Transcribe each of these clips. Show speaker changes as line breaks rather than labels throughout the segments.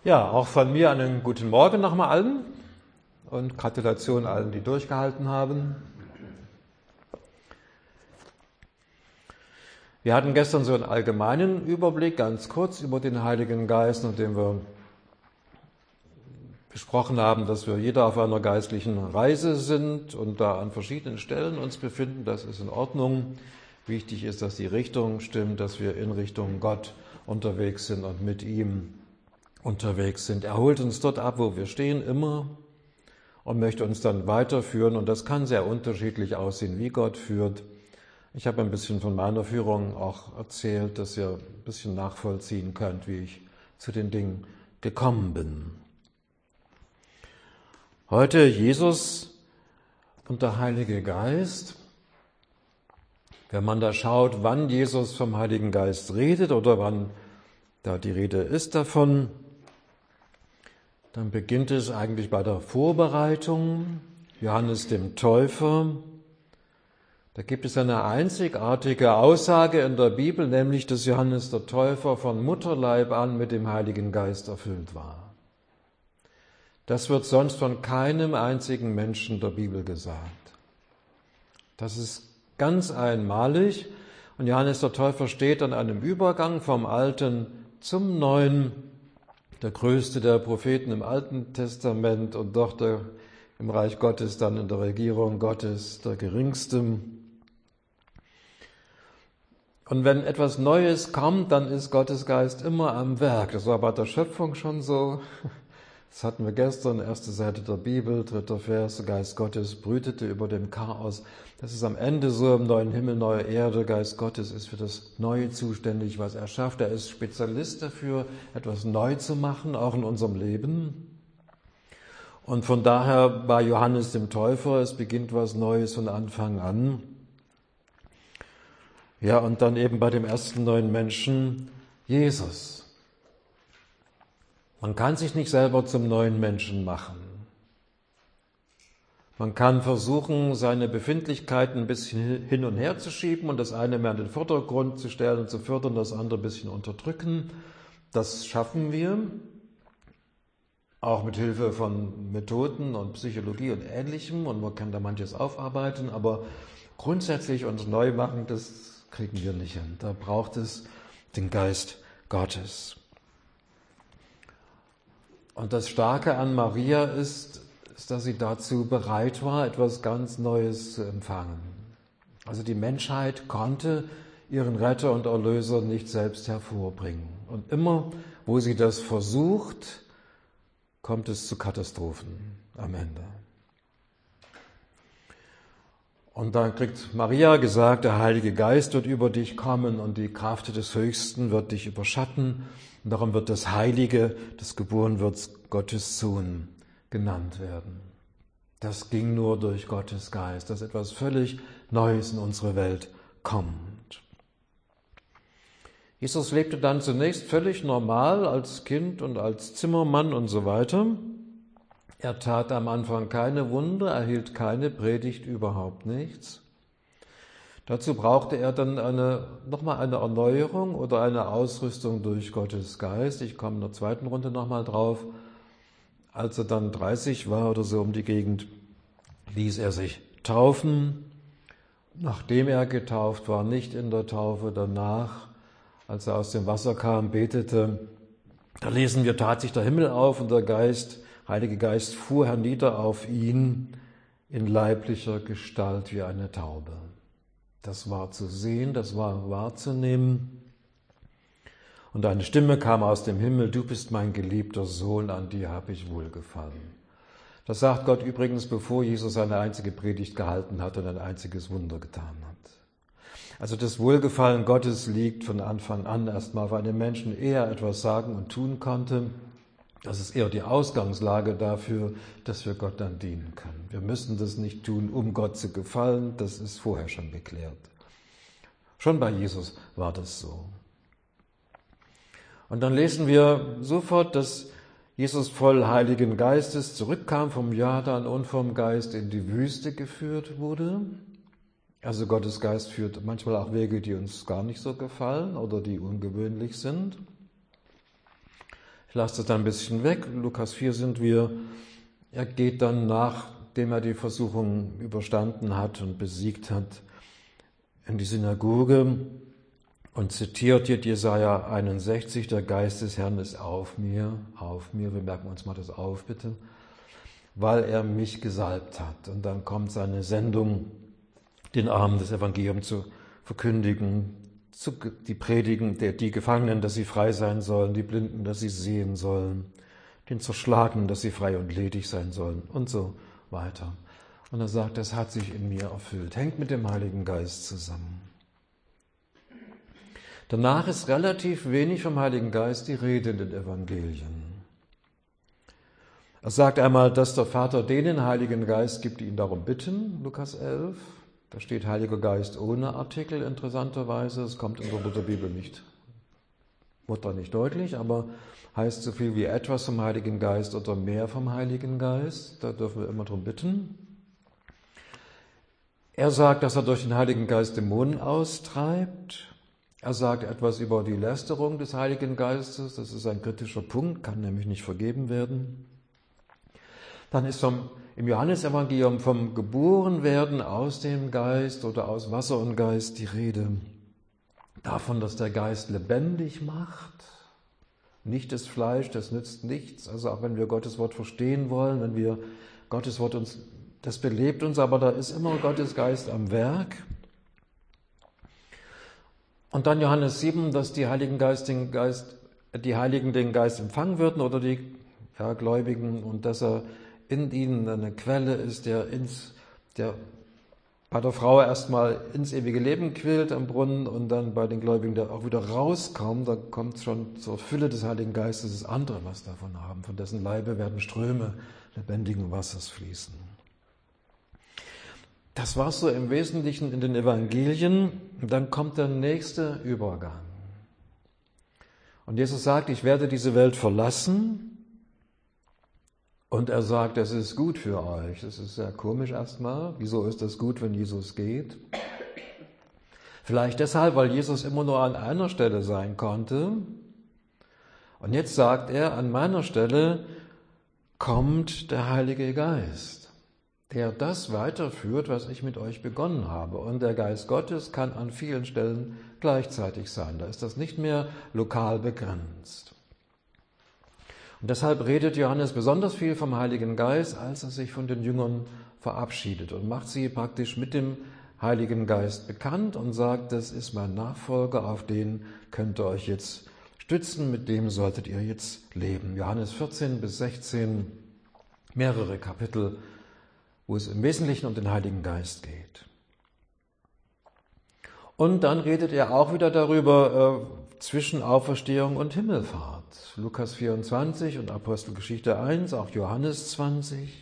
Ja, auch von mir einen guten Morgen nochmal allen und Gratulation allen, die durchgehalten haben. Wir hatten gestern so einen allgemeinen Überblick, ganz kurz über den Heiligen Geist, nachdem wir besprochen haben, dass wir jeder auf einer geistlichen Reise sind und da an verschiedenen Stellen uns befinden. Das ist in Ordnung. Wichtig ist, dass die Richtung stimmt, dass wir in Richtung Gott unterwegs sind und mit ihm unterwegs sind. Er holt uns dort ab, wo wir stehen, immer, und möchte uns dann weiterführen. Und das kann sehr unterschiedlich aussehen, wie Gott führt. Ich habe ein bisschen von meiner Führung auch erzählt, dass ihr ein bisschen nachvollziehen könnt, wie ich zu den Dingen gekommen bin. Heute Jesus und der Heilige Geist. Wenn man da schaut, wann Jesus vom Heiligen Geist redet oder wann da die Rede ist davon, dann beginnt es eigentlich bei der Vorbereitung. Johannes dem Täufer. Da gibt es eine einzigartige Aussage in der Bibel, nämlich, dass Johannes der Täufer von Mutterleib an mit dem Heiligen Geist erfüllt war. Das wird sonst von keinem einzigen Menschen der Bibel gesagt. Das ist ganz einmalig. Und Johannes der Täufer steht an einem Übergang vom Alten zum Neuen, der größte der Propheten im Alten Testament und doch im Reich Gottes, dann in der Regierung Gottes, der geringste. Und wenn etwas Neues kommt, dann ist Gottes Geist immer am Werk. Das war bei der Schöpfung schon so. Das hatten wir gestern, erste Seite der Bibel, 3. Vers, der Geist Gottes brütete über dem Chaos. Das ist am Ende so im neuen Himmel, neue Erde. Geist Gottes ist für das Neue zuständig, was er schafft. Er ist Spezialist dafür, etwas neu zu machen, auch in unserem Leben. Und von daher bei Johannes dem Täufer, es beginnt was Neues von Anfang an. Ja, und dann eben bei dem ersten neuen Menschen, Jesus. Man kann sich nicht selber zum neuen Menschen machen. Man kann versuchen, seine Befindlichkeiten ein bisschen hin und her zu schieben und das eine mehr in den Vordergrund zu stellen und zu fördern, das andere ein bisschen unterdrücken. Das schaffen wir, auch mit Hilfe von Methoden und Psychologie und Ähnlichem, und man kann da manches aufarbeiten, aber grundsätzlich uns neu machen, das kriegen wir nicht hin. Da braucht es den Geist Gottes. Und das Starke an Maria ist, dass sie dazu bereit war, etwas ganz Neues zu empfangen. Also die Menschheit konnte ihren Retter und Erlöser nicht selbst hervorbringen. Und immer, wo sie das versucht, kommt es zu Katastrophen am Ende. Und dann kriegt Maria gesagt, der Heilige Geist wird über dich kommen und die Kraft des Höchsten wird dich überschatten. Und darum wird das Heilige, das geboren wird, Gottes Sohn genannt werden. Das ging nur durch Gottes Geist, dass etwas völlig Neues in unsere Welt kommt. Jesus lebte dann zunächst völlig normal als Kind und als Zimmermann und so weiter. Er tat am Anfang keine Wunder, er hielt keine Predigt, überhaupt nichts. Dazu brauchte er dann nochmal eine Erneuerung oder eine Ausrüstung durch Gottes Geist. Ich komme in der zweiten Runde nochmal drauf. Als er dann 30 war oder so um die Gegend, ließ er sich taufen. Nachdem er getauft war, nicht in der Taufe, danach, als er aus dem Wasser kam, betete, da lesen wir, tat sich der Himmel auf und der Heilige Geist fuhr hernieder auf ihn in leiblicher Gestalt wie eine Taube. Das war zu sehen, das war wahrzunehmen. Und eine Stimme kam aus dem Himmel, du bist mein geliebter Sohn, an dir habe ich wohlgefallen. Das sagt Gott übrigens, bevor Jesus eine einzige Predigt gehalten hat und ein einziges Wunder getan hat. Also das Wohlgefallen Gottes liegt von Anfang an erstmal, weil einem Menschen eher etwas sagen und tun konnte. Das ist eher die Ausgangslage dafür, dass wir Gott dann dienen können. Wir müssen das nicht tun, um Gott zu gefallen, das ist vorher schon geklärt. Schon bei Jesus war das so. Und dann lesen wir sofort, dass Jesus voll Heiligen Geistes zurückkam vom Jordan und vom Geist in die Wüste geführt wurde. Also Gottes Geist führt manchmal auch Wege, die uns gar nicht so gefallen oder die ungewöhnlich sind. lasse das dann ein bisschen weg. Lukas 4 sind wir. Er geht dann, nachdem er die Versuchung überstanden hat und besiegt hat, in die Synagoge und zitiert hier Jesaja 61, der Geist des Herrn ist auf mir, wir merken uns mal das auf, bitte, weil er mich gesalbt hat. Und dann kommt seine Sendung, den Armen das Evangelium zu verkündigen, die predigen, die Gefangenen, dass sie frei sein sollen, die Blinden, dass sie sehen sollen, den Zerschlagenen, dass sie frei und ledig sein sollen und so weiter. Und er sagt, das hat sich in mir erfüllt, hängt mit dem Heiligen Geist zusammen. Danach ist relativ wenig vom Heiligen Geist die Rede in den Evangelien. Er sagt einmal, dass der Vater denen Heiligen Geist gibt, die ihn darum bitten, Lukas 11. Da steht Heiliger Geist ohne Artikel, interessanterweise. Es kommt in der Lutherbibel nicht deutlich, aber heißt so viel wie etwas vom Heiligen Geist oder mehr vom Heiligen Geist. Da dürfen wir immer darum bitten. Er sagt, dass er durch den Heiligen Geist Dämonen austreibt. Er sagt etwas über die Lästerung des Heiligen Geistes. Das ist ein kritischer Punkt, kann nämlich nicht vergeben werden. Dann ist im Johannesevangelium vom Geborenwerden aus dem Geist oder aus Wasser und Geist die Rede. Davon, dass der Geist lebendig macht. Nicht das Fleisch, das nützt nichts. Also auch wenn wir Gottes Wort verstehen wollen, wenn wir Gottes Wort das belebt uns, aber da ist immer Gottes Geist am Werk. Und dann Johannes 7, dass die Heiligen den Geist empfangen würden oder die Gläubigen und dass er in ihnen eine Quelle ist, der bei der Frau erstmal ins ewige Leben quillt am Brunnen und dann bei den Gläubigen, der auch wieder rauskommt, da kommt schon zur Fülle des Heiligen Geistes das andere, was davon haben. Von dessen Leibe werden Ströme lebendigen Wassers fließen. Das war so im Wesentlichen in den Evangelien. Und dann kommt der nächste Übergang. Und Jesus sagt, ich werde diese Welt verlassen. Und er sagt, es ist gut für euch. Das ist sehr komisch erstmal. Wieso ist das gut, wenn Jesus geht? Vielleicht deshalb, weil Jesus immer nur an einer Stelle sein konnte. Und jetzt sagt er, an meiner Stelle kommt der Heilige Geist, der das weiterführt, was ich mit euch begonnen habe. Und der Geist Gottes kann an vielen Stellen gleichzeitig sein. Da ist das nicht mehr lokal begrenzt. Und deshalb redet Johannes besonders viel vom Heiligen Geist, als er sich von den Jüngern verabschiedet und macht sie praktisch mit dem Heiligen Geist bekannt und sagt, das ist mein Nachfolger, auf den könnt ihr euch jetzt stützen, mit dem solltet ihr jetzt leben. Johannes 14 bis 16, mehrere Kapitel, wo es im Wesentlichen um den Heiligen Geist geht. Und dann redet er auch wieder darüber, zwischen Auferstehung und Himmelfahrt. Lukas 24 und Apostelgeschichte 1, auch Johannes 20.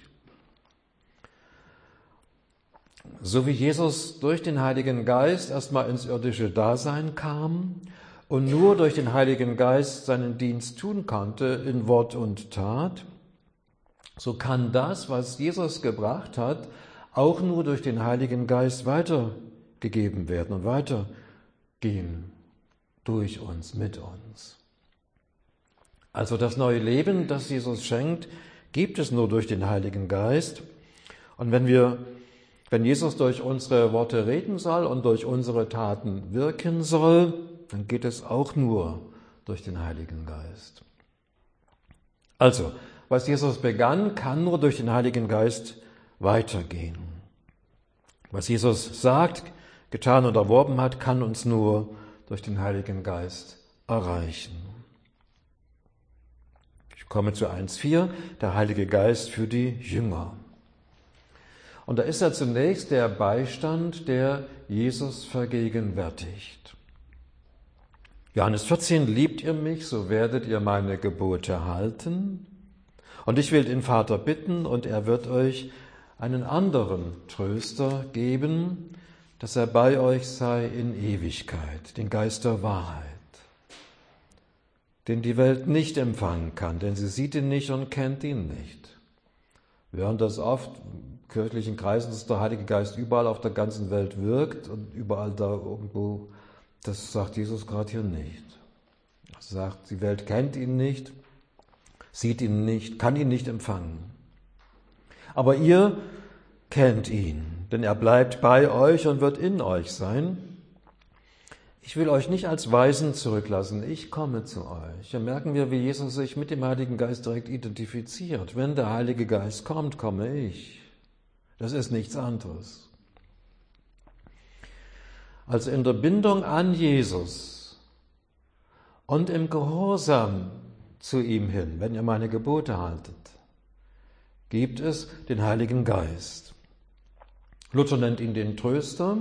So wie Jesus durch den Heiligen Geist erstmal ins irdische Dasein kam und nur durch den Heiligen Geist seinen Dienst tun konnte in Wort und Tat, so kann das, was Jesus gebracht hat, auch nur durch den Heiligen Geist weitergegeben werden und weitergehen durch uns, mit uns. Also das neue Leben, das Jesus schenkt, gibt es nur durch den Heiligen Geist. Und wenn Jesus durch unsere Worte reden soll und durch unsere Taten wirken soll, dann geht es auch nur durch den Heiligen Geist. Also, was Jesus begann, kann nur durch den Heiligen Geist weitergehen. Was Jesus sagt, getan und erworben hat, kann uns nur durch den Heiligen Geist erreichen. Ich komme zu 1,4, der Heilige Geist für die Jünger. Und da ist er zunächst der Beistand, der Jesus vergegenwärtigt. Johannes 14, liebt ihr mich, so werdet ihr meine Gebote halten. Und ich will den Vater bitten, und er wird euch einen anderen Tröster geben, dass er bei euch sei in Ewigkeit, den Geist der Wahrheit, den die Welt nicht empfangen kann, denn sie sieht ihn nicht und kennt ihn nicht. Wir hören das oft in kirchlichen Kreisen, dass der Heilige Geist überall auf der ganzen Welt wirkt und überall da irgendwo, das sagt Jesus gerade hier nicht. Er sagt, die Welt kennt ihn nicht sieht ihn nicht, kann ihn nicht empfangen. Aber ihr kennt ihn, denn er bleibt bei euch und wird in euch sein. Ich will euch nicht als Weisen zurücklassen, ich komme zu euch. Hier merken wir, wie Jesus sich mit dem Heiligen Geist direkt identifiziert. Wenn der Heilige Geist kommt, komme ich. Das ist nichts anderes. Also in der Bindung an Jesus und im Gehorsam zu ihm hin, wenn ihr meine Gebote haltet, gibt es den Heiligen Geist. Luther nennt ihn den Tröster.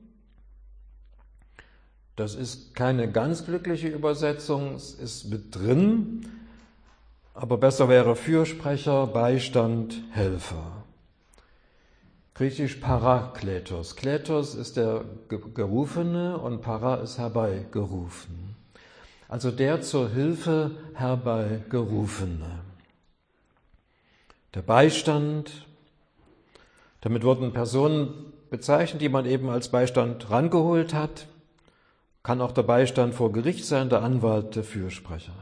Das ist keine ganz glückliche Übersetzung, es ist mit drin, aber besser wäre Fürsprecher, Beistand, Helfer. Griechisch Parakletos. Kletos ist der Gerufene und Para ist herbeigerufen. Also der zur Hilfe herbeigerufene. Der Beistand, damit wurden Personen bezeichnet, die man eben als Beistand rangeholt hat. Kann auch der Beistand vor Gericht sein, der Anwalt, der Fürsprecher.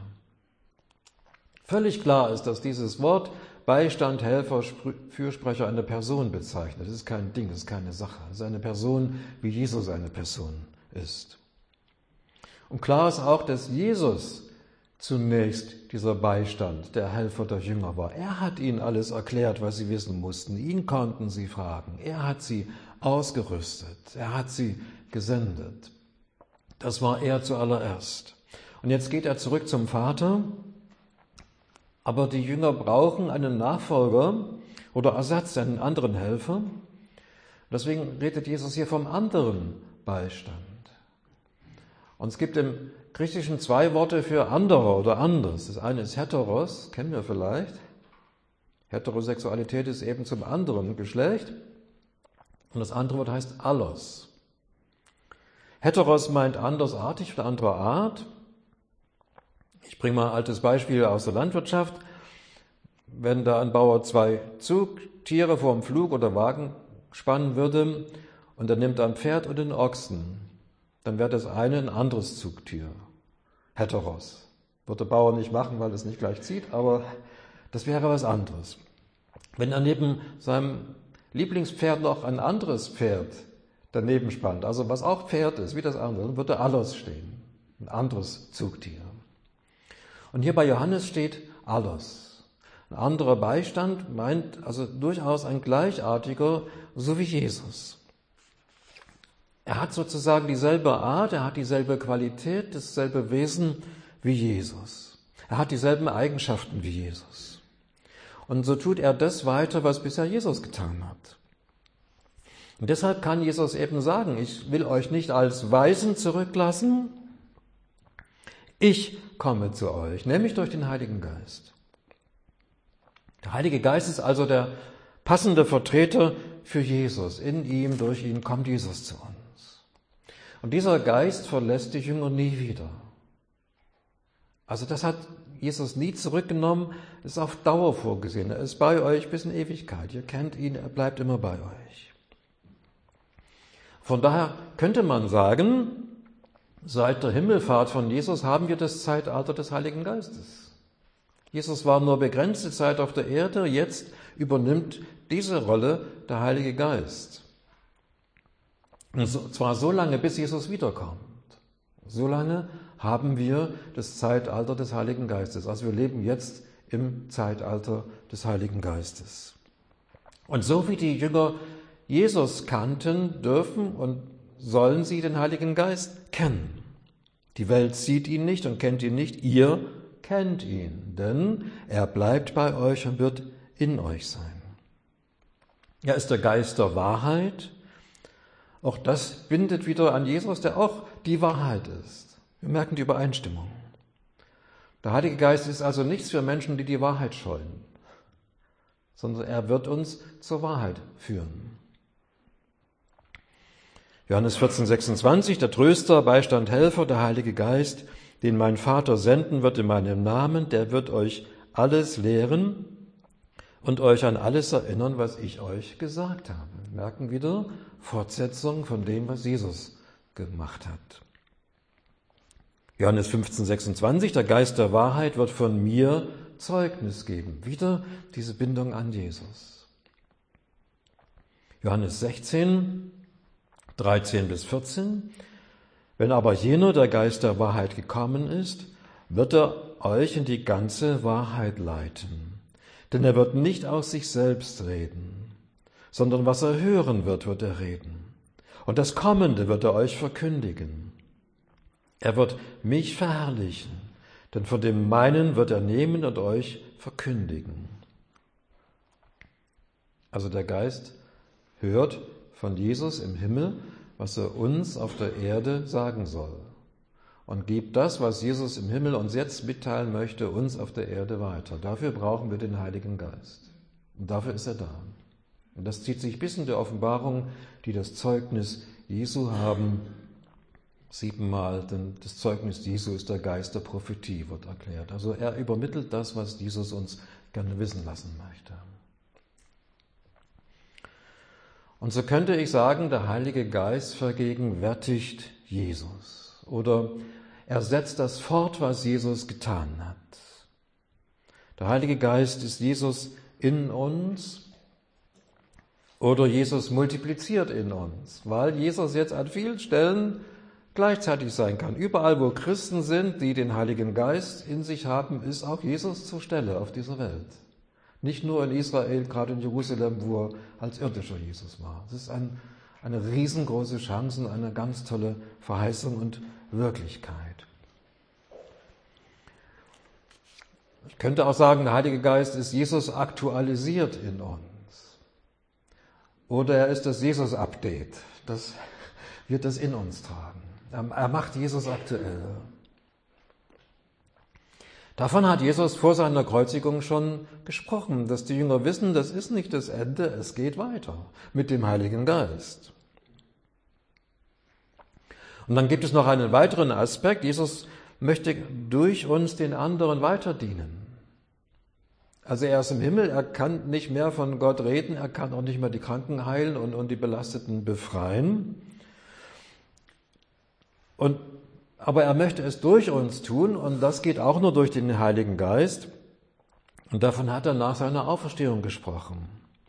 Völlig klar ist, dass dieses Wort Beistand, Helfer, Fürsprecher eine Person bezeichnet. Das ist kein Ding, das ist keine Sache. Es ist eine Person, wie Jesus eine Person ist. Und klar ist auch, dass Jesus zunächst dieser Beistand, der Helfer der Jünger war. Er hat ihnen alles erklärt, was sie wissen mussten. Ihn konnten sie fragen. Er hat sie ausgerüstet. Er hat sie gesendet. Das war er zuallererst. Und jetzt geht er zurück zum Vater, aber die Jünger brauchen einen Nachfolger oder Ersatz, einen anderen Helfer. Deswegen redet Jesus hier vom anderen Beistand. Und es gibt im Griechischen 2 Worte für anderer oder anders. Das eine ist heteros, kennen wir vielleicht. Heterosexualität ist eben zum anderen Geschlecht. Und das andere Wort heißt allos. Heteros meint andersartig oder anderer Art. Ich bringe mal ein altes Beispiel aus der Landwirtschaft. Wenn da ein Bauer 2 Zugtiere vor dem Pflug oder Wagen spannen würde und er nimmt ein Pferd und einen Ochsen, dann wäre das eine ein anderes Zugtier. Heteros. Wird der Bauer nicht machen, weil es nicht gleich zieht, aber das wäre was anderes. Wenn er neben seinem Lieblingspferd noch ein anderes Pferd daneben spannt, also was auch Pferd ist, wie das andere, dann würde allos stehen, ein anderes Zugtier. Und hier bei Johannes steht allos. Ein anderer Beistand meint also durchaus ein gleichartiger, so wie Jesus. Er hat sozusagen dieselbe Art, er hat dieselbe Qualität, dasselbe Wesen wie Jesus. Er hat dieselben Eigenschaften wie Jesus. Und so tut er das weiter, was bisher Jesus getan hat. Und deshalb kann Jesus eben sagen, ich will euch nicht als Weisen zurücklassen, ich komme zu euch, nämlich durch den Heiligen Geist. Der Heilige Geist ist also der passende Vertreter für Jesus. In ihm, durch ihn kommt Jesus zu uns. Und dieser Geist verlässt die Jünger nie wieder. Also das hat Jesus nie zurückgenommen, ist auf Dauer vorgesehen. Er ist bei euch bis in Ewigkeit. Ihr kennt ihn, er bleibt immer bei euch. Von daher könnte man sagen, seit der Himmelfahrt von Jesus haben wir das Zeitalter des Heiligen Geistes. Jesus war nur begrenzte Zeit auf der Erde, jetzt übernimmt diese Rolle der Heilige Geist. Und zwar so lange, bis Jesus wiederkommt. So lange haben wir das Zeitalter des Heiligen Geistes. Also wir leben jetzt im Zeitalter des Heiligen Geistes. Und so wie die Jünger Jesus kannten, dürfen und sollen sie den Heiligen Geist kennen. Die Welt sieht ihn nicht und kennt ihn nicht. Ihr kennt ihn, denn er bleibt bei euch und wird in euch sein. Er ist der Geist der Wahrheit. Auch das bindet wieder an Jesus, der auch die Wahrheit ist. Wir merken die Übereinstimmung. Der Heilige Geist ist also nichts für Menschen, die die Wahrheit scheuen, sondern er wird uns zur Wahrheit führen. Johannes 14, 26, der Tröster, Beistand, Helfer, der Heilige Geist, den mein Vater senden wird in meinem Namen, der wird euch alles lehren und euch an alles erinnern, was ich euch gesagt habe. Wir merken wieder Fortsetzung von dem, was Jesus gemacht hat. Johannes 15, 26, der Geist der Wahrheit wird von mir Zeugnis geben. Wieder diese Bindung an Jesus. Johannes 16, 13 bis 14. Wenn aber jener, der Geist der Wahrheit, gekommen ist, wird er euch in die ganze Wahrheit leiten. Denn er wird nicht aus sich selbst reden, sondern was er hören wird, wird er reden. Und das Kommende wird er euch verkündigen. Er wird mich verherrlichen, denn von dem meinen wird er nehmen und euch verkündigen. Also der Geist hört von Jesus im Himmel, was er uns auf der Erde sagen soll. Und gibt das, was Jesus im Himmel uns jetzt mitteilen möchte, uns auf der Erde weiter. Dafür brauchen wir den Heiligen Geist. Und dafür ist er da. Und das zieht sich bis in die Offenbarung, die das Zeugnis Jesu haben. 7-mal, denn das Zeugnis Jesu ist der Geist der Prophetie, wird erklärt. Also er übermittelt das, was Jesus uns gerne wissen lassen möchte. Und so könnte ich sagen, der Heilige Geist vergegenwärtigt Jesus oder er setzt das fort, was Jesus getan hat. Der Heilige Geist ist Jesus in uns oder Jesus multipliziert in uns, weil Jesus jetzt an vielen Stellen gleichzeitig sein kann. Überall, wo Christen sind, die den Heiligen Geist in sich haben, ist auch Jesus zur Stelle auf dieser Welt. Nicht nur in Israel, gerade in Jerusalem, wo er als irdischer Jesus war. Das ist eine riesengroße Chance und eine ganz tolle Verheißung und Wirklichkeit. Ich könnte auch sagen, der Heilige Geist ist Jesus aktualisiert in uns. Oder er ist das Jesus-Update. Das wird das in uns tragen. Er macht Jesus aktuell. Davon hat Jesus vor seiner Kreuzigung schon gesprochen, dass die Jünger wissen, das ist nicht das Ende, es geht weiter mit dem Heiligen Geist. Und dann gibt es noch einen weiteren Aspekt. Jesus möchte durch uns den anderen weiter dienen. Also er ist im Himmel, er kann nicht mehr von Gott reden, er kann auch nicht mehr die Kranken heilen und die Belasteten befreien. Aber er möchte es durch uns tun und das geht auch nur durch den Heiligen Geist. Und davon hat er nach seiner Auferstehung gesprochen.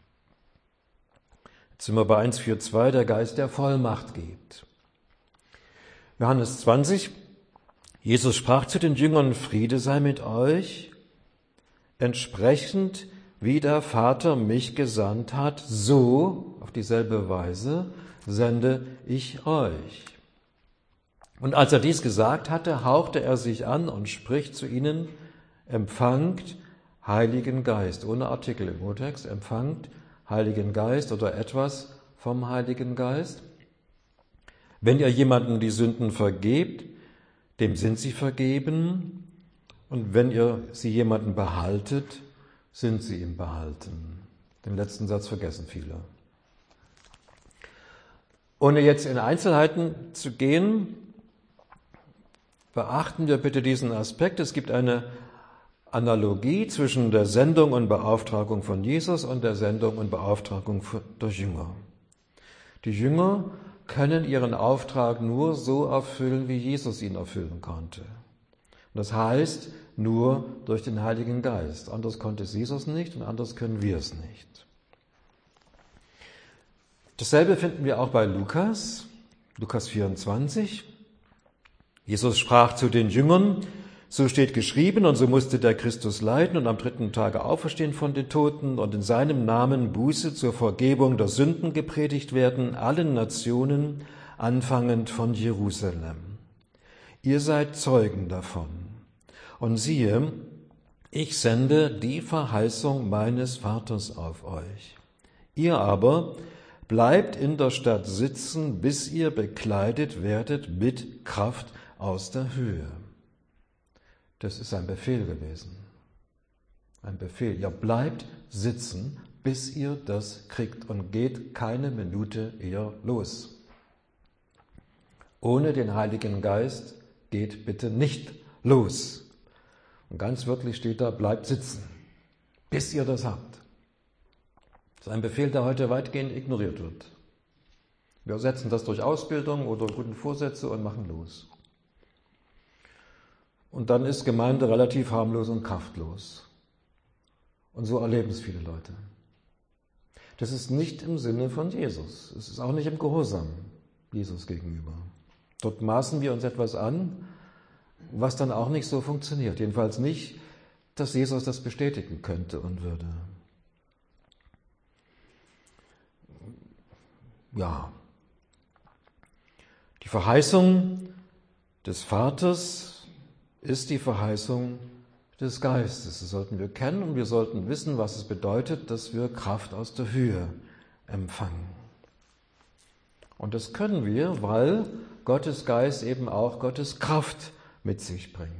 Jetzt sind wir bei 1,4,2, der Geist, der Vollmacht gibt. Johannes 20, Jesus sprach zu den Jüngern, Friede sei mit euch. Entsprechend, wie der Vater mich gesandt hat, so, auf dieselbe Weise, sende ich euch. Und als er dies gesagt hatte, hauchte er sich an und spricht zu ihnen, empfangt Heiligen Geist. Ohne Artikel im Urtext, empfangt Heiligen Geist oder etwas vom Heiligen Geist. Wenn ihr jemandem die Sünden vergebt, dem sind sie vergeben. Und wenn ihr sie jemandem behaltet, sind sie ihm behalten. Den letzten Satz vergessen viele. Ohne jetzt in Einzelheiten zu gehen, beachten wir bitte diesen Aspekt. Es gibt eine Analogie zwischen der Sendung und Beauftragung von Jesus und der Sendung und Beauftragung der Jünger. Die Jünger können ihren Auftrag nur so erfüllen, wie Jesus ihn erfüllen konnte. Und das heißt, nur durch den Heiligen Geist. Anders konnte es Jesus nicht und anders können wir es nicht. Dasselbe finden wir auch bei Lukas 24. Jesus sprach zu den Jüngern, so steht geschrieben und so musste der Christus leiden und am 3. Tage auferstehen von den Toten und in seinem Namen Buße zur Vergebung der Sünden gepredigt werden, allen Nationen, anfangend von Jerusalem. Ihr seid Zeugen davon. Und siehe, ich sende die Verheißung meines Vaters auf euch. Ihr aber bleibt in der Stadt sitzen, bis ihr bekleidet werdet mit Kraft aus der Höhe. Das ist ein Befehl gewesen. Ein Befehl. Ihr bleibt sitzen, bis ihr das kriegt und geht keine Minute eher los. Ohne den Heiligen Geist geht bitte nicht los. Und ganz wörtlich steht da, bleibt sitzen, bis ihr das habt. Das ist ein Befehl, der heute weitgehend ignoriert wird. Wir ersetzen das durch Ausbildung oder guten Vorsätze und machen los. Und dann ist Gemeinde relativ harmlos und kraftlos. Und so erleben es viele Leute. Das ist nicht im Sinne von Jesus. Es ist auch nicht im Gehorsam Jesus gegenüber. Dort maßen wir uns etwas an, was dann auch nicht so funktioniert. Jedenfalls nicht, dass Jesus das bestätigen könnte und würde. Ja, die Verheißung des Vaters ist die Verheißung des Geistes. Das sollten wir kennen und wir sollten wissen, was es bedeutet, dass wir Kraft aus der Höhe empfangen. Und das können wir, weil Gottes Geist eben auch Gottes Kraft mit sich bringt.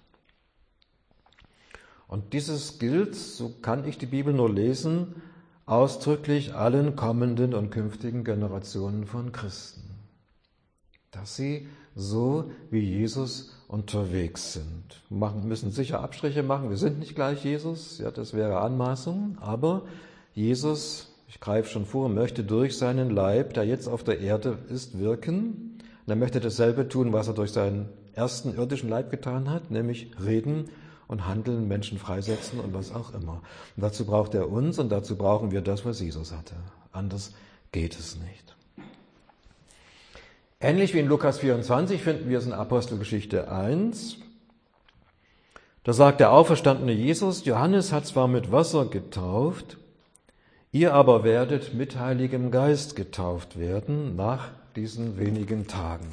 Und dieses gilt, so kann ich die Bibel nur lesen, ausdrücklich allen kommenden und künftigen Generationen von Christen. Dass sie so wie Jesus unterwegs sind. Wir müssen sicher Abstriche machen, wir sind nicht gleich Jesus, ja, das wäre Anmaßung, aber Jesus, ich greife schon vor, möchte durch seinen Leib, der jetzt auf der Erde ist, wirken. Und er möchte dasselbe tun, was er durch seinen ersten irdischen Leib getan hat, nämlich reden und handeln, Menschen freisetzen und was auch immer. Und dazu braucht er uns und dazu brauchen wir das, was Jesus hatte. Anders geht es nicht. Ähnlich wie in Lukas 24 finden wir es in Apostelgeschichte 1. Da sagt der auferstandene Jesus, Johannes hat zwar mit Wasser getauft, ihr aber werdet mit Heiligem Geist getauft werden nach diesen wenigen Tagen.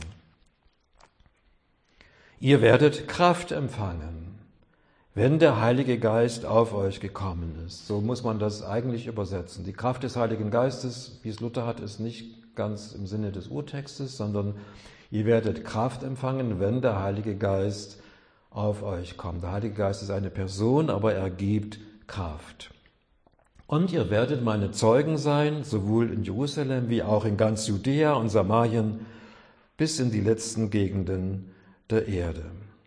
Ihr werdet Kraft empfangen, wenn der Heilige Geist auf euch gekommen ist. So muss man das eigentlich übersetzen. Die Kraft des Heiligen Geistes, wie es Luther hat, ist nicht ganz im Sinne des Urtextes, sondern ihr werdet Kraft empfangen, wenn der Heilige Geist auf euch kommt. Der Heilige Geist ist eine Person, aber er gibt Kraft. Und ihr werdet meine Zeugen sein, sowohl in Jerusalem wie auch in ganz Judäa und Samarien bis in die letzten Gegenden der Erde.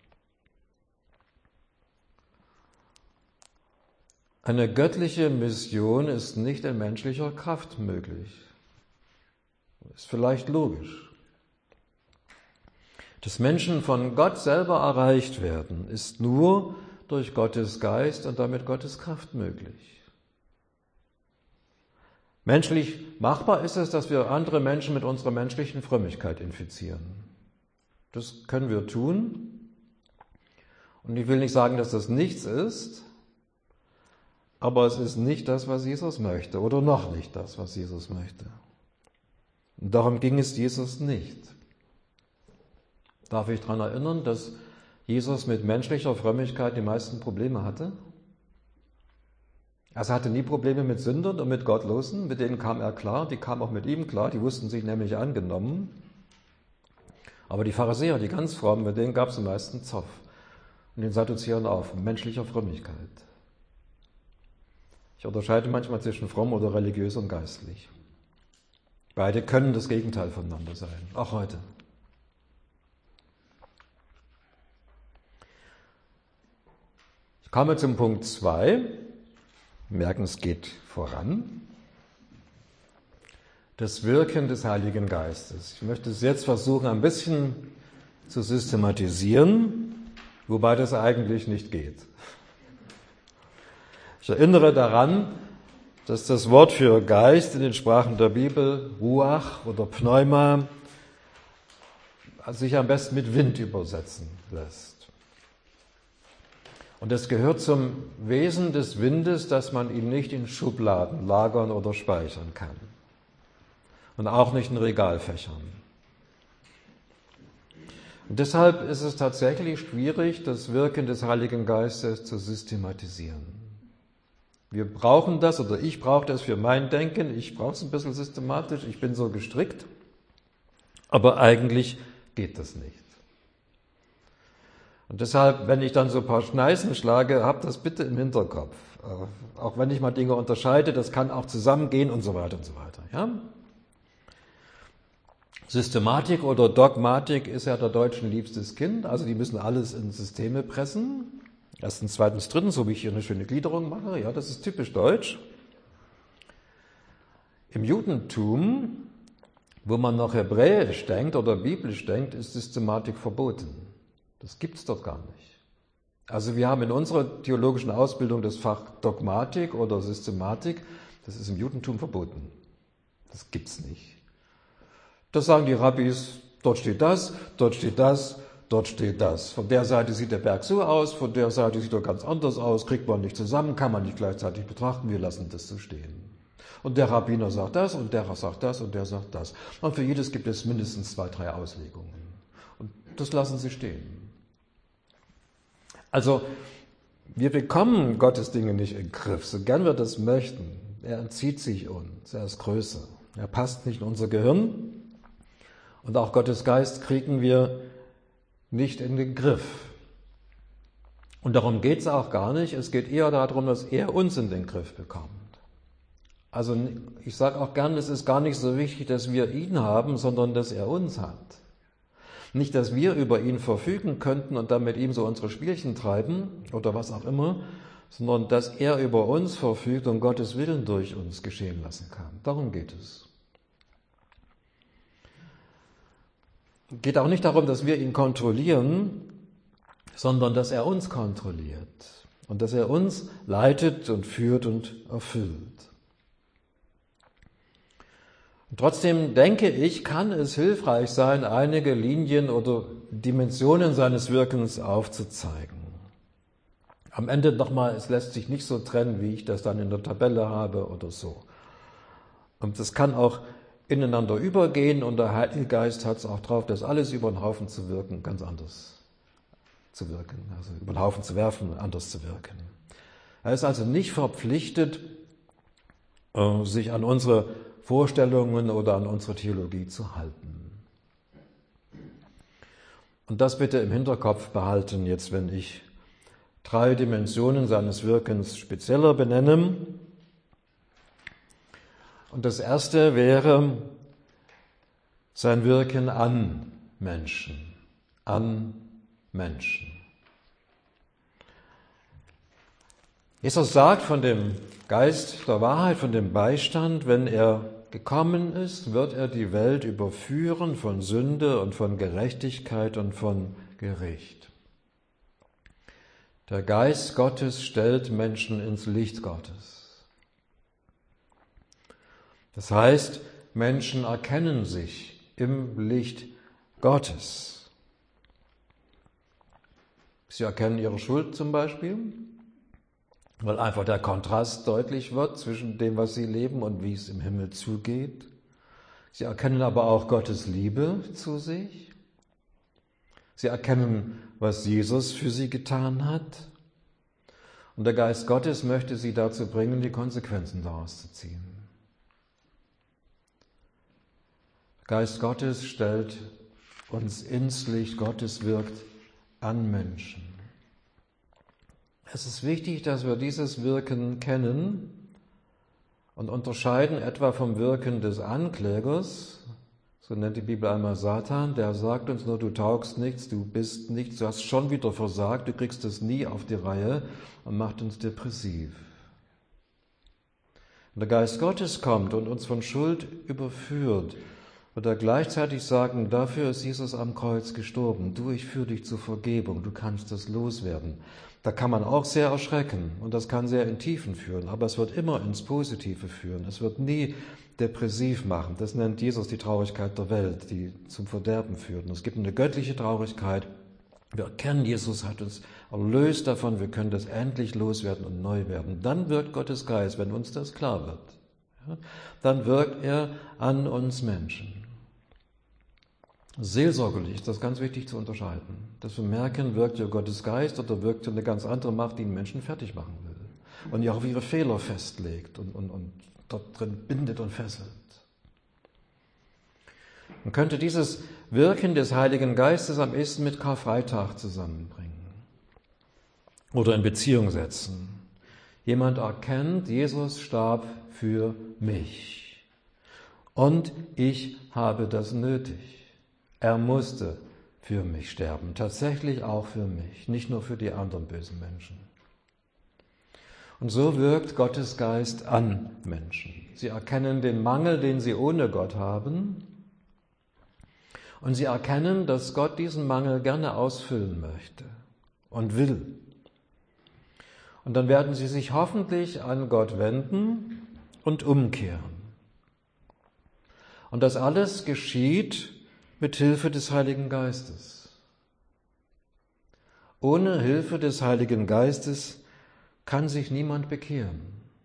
Eine göttliche Mission ist nicht in menschlicher Kraft möglich. Ist vielleicht logisch. Dass Menschen von Gott selber erreicht werden, ist nur durch Gottes Geist und damit Gottes Kraft möglich. Menschlich machbar ist es, dass wir andere Menschen mit unserer menschlichen Frömmigkeit infizieren. Das können wir tun. Und ich will nicht sagen, dass das nichts ist, aber es ist nicht das, was Jesus möchte oder noch nicht das, was Jesus möchte. Und darum ging es Jesus nicht. Darf ich daran erinnern, dass Jesus mit menschlicher Frömmigkeit die meisten Probleme hatte? Er hatte nie Probleme mit Sündern und mit Gottlosen, mit denen kam er klar, die kamen auch mit ihm klar, die wussten sich nämlich angenommen. Aber die Pharisäer, die ganz frommen, mit denen gab es am meisten Zoff. Und den Sadduzäern auch, menschlicher Frömmigkeit. Ich unterscheide manchmal zwischen fromm oder religiös und geistlich. Beide können das Gegenteil voneinander sein, auch heute. Ich komme zum Punkt 2. Merken, es geht voran. Das Wirken des Heiligen Geistes. Ich möchte es jetzt versuchen, ein bisschen zu systematisieren, wobei das eigentlich nicht geht. Ich erinnere daran, dass das Wort für Geist in den Sprachen der Bibel, Ruach oder Pneuma, sich am besten mit Wind übersetzen lässt. Und es gehört zum Wesen des Windes, dass man ihn nicht in Schubladen lagern oder speichern kann. Und auch nicht in Regalfächern. Und deshalb ist es tatsächlich schwierig, das Wirken des Heiligen Geistes zu systematisieren. Wir brauchen das, oder ich brauche das für mein Denken, ich brauche es ein bisschen systematisch, ich bin so gestrickt, aber eigentlich geht das nicht. Und deshalb, wenn ich dann so ein paar Schneisen schlage, habt das bitte im Hinterkopf. Auch wenn ich mal Dinge unterscheide, das kann auch zusammengehen und so weiter und so weiter. Ja? Systematik oder Dogmatik ist ja der Deutschen liebstes Kind, also die müssen alles in Systeme pressen. Erstens, zweitens, drittens, so wie ich hier eine schöne Gliederung mache, ja, das ist typisch deutsch. Im Judentum, wo man noch hebräisch denkt oder biblisch denkt, ist Systematik verboten. Das gibt es dort gar nicht. Also wir haben in unserer theologischen Ausbildung das Fach Dogmatik oder Systematik, das ist im Judentum verboten. Das gibt's nicht. Das sagen die Rabbis, dort steht das, dort steht das, dort steht das. Von der Seite sieht der Berg so aus, von der Seite sieht er ganz anders aus, kriegt man nicht zusammen, kann man nicht gleichzeitig betrachten, wir lassen das so stehen. Und der Rabbiner sagt das und der sagt das und der sagt das. Und für jedes gibt es mindestens 2, 3 Auslegungen. Und das lassen sie stehen. Also, wir bekommen Gottes Dinge nicht in den Griff, so gern wir das möchten. Er entzieht sich uns, er ist größer. Er passt nicht in unser Gehirn. Und auch Gottes Geist kriegen wir nicht in den Griff. Und darum geht es auch gar nicht. Es geht eher darum, dass er uns in den Griff bekommt. Also ich sage auch gern, es ist gar nicht so wichtig, dass wir ihn haben, sondern dass er uns hat. Nicht, dass wir über ihn verfügen könnten und dann mit ihm so unsere Spielchen treiben oder was auch immer, sondern dass er über uns verfügt und Gottes Willen durch uns geschehen lassen kann. Darum geht es. Es geht auch nicht darum, dass wir ihn kontrollieren, sondern dass er uns kontrolliert und dass er uns leitet und führt und erfüllt. Und trotzdem denke ich, kann es hilfreich sein, einige Linien oder Dimensionen seines Wirkens aufzuzeigen. Am Ende nochmal, es lässt sich nicht so trennen, wie ich das dann in der Tabelle habe oder so. Und das kann auch ineinander übergehen und der Heilige Geist hat es auch drauf, das alles über den Haufen zu wirken, ganz anders zu wirken, also über den Haufen zu werfen und anders zu wirken. Er ist also nicht verpflichtet, sich an unsere Vorstellungen oder an unsere Theologie zu halten. Und das bitte im Hinterkopf behalten, jetzt wenn ich 3 Dimensionen seines Wirkens spezieller benenne. Und das erste wäre sein Wirken an Menschen. An Menschen. Jesus sagt von dem Geist der Wahrheit, von dem Beistand, wenn er gekommen ist, wird er die Welt überführen von Sünde und von Gerechtigkeit und von Gericht. Der Geist Gottes stellt Menschen ins Licht Gottes. Das heißt, Menschen erkennen sich im Licht Gottes. Sie erkennen ihre Schuld zum Beispiel, weil einfach der Kontrast deutlich wird zwischen dem, was sie leben und wie es im Himmel zugeht. Sie erkennen aber auch Gottes Liebe zu sich. Sie erkennen, was Jesus für sie getan hat. Und der Geist Gottes möchte sie dazu bringen, die Konsequenzen daraus zu ziehen. Der Geist Gottes stellt uns ins Licht, Gottes wirkt an Menschen. Es ist wichtig, dass wir dieses Wirken kennen und unterscheiden etwa vom Wirken des Anklägers, so nennt die Bibel einmal Satan, der sagt uns nur, du taugst nichts, du bist nichts, du hast schon wieder versagt, du kriegst es nie auf die Reihe und macht uns depressiv. Wenn der Geist Gottes kommt und uns von Schuld überführt, wird er gleichzeitig sagen, dafür ist Jesus am Kreuz gestorben, du, ich führe dich zur Vergebung, du kannst das loswerden. Da kann man auch sehr erschrecken und das kann sehr in Tiefen führen, aber es wird immer ins Positive führen. Es wird nie depressiv machen. Das nennt Jesus die Traurigkeit der Welt, die zum Verderben führt. Und es gibt eine göttliche Traurigkeit. Wir erkennen, Jesus hat uns erlöst davon, wir können das endlich loswerden und neu werden. Dann wirkt Gottes Geist, wenn uns das klar wird. Ja, dann wirkt er an uns Menschen. Seelsorgerlich ist das ganz wichtig zu unterscheiden. Dass wir merken, wirkt ja Gottes Geist oder wirkt ja eine ganz andere Macht, die den Menschen fertig machen will. Und die auch auf ihre Fehler festlegt und dort drin bindet und fesselt. Man könnte dieses Wirken des Heiligen Geistes am ehesten mit Karfreitag zusammenbringen oder in Beziehung setzen. Jemand erkennt, Jesus starb für mich und ich habe das nötig. Er musste für mich sterben, tatsächlich auch für mich, nicht nur für die anderen bösen Menschen. Und so wirkt Gottes Geist an Menschen. Sie erkennen den Mangel, den sie ohne Gott haben, und sie erkennen, dass Gott diesen Mangel gerne ausfüllen möchte und will Und dann werden sie sich hoffentlich an Gott wenden und umkehren. Und das alles geschieht mit Hilfe des Heiligen Geistes. Ohne Hilfe des Heiligen Geistes kann sich niemand bekehren.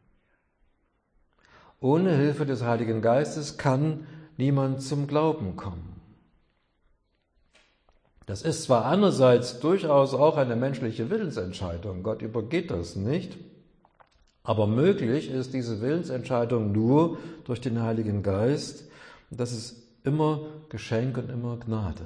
Ohne Hilfe des Heiligen Geistes kann niemand zum Glauben kommen. Das ist zwar einerseits durchaus auch eine menschliche Willensentscheidung, Gott übergeht das nicht, aber möglich ist diese Willensentscheidung nur durch den Heiligen Geist. Und das ist immer Geschenk und immer Gnade.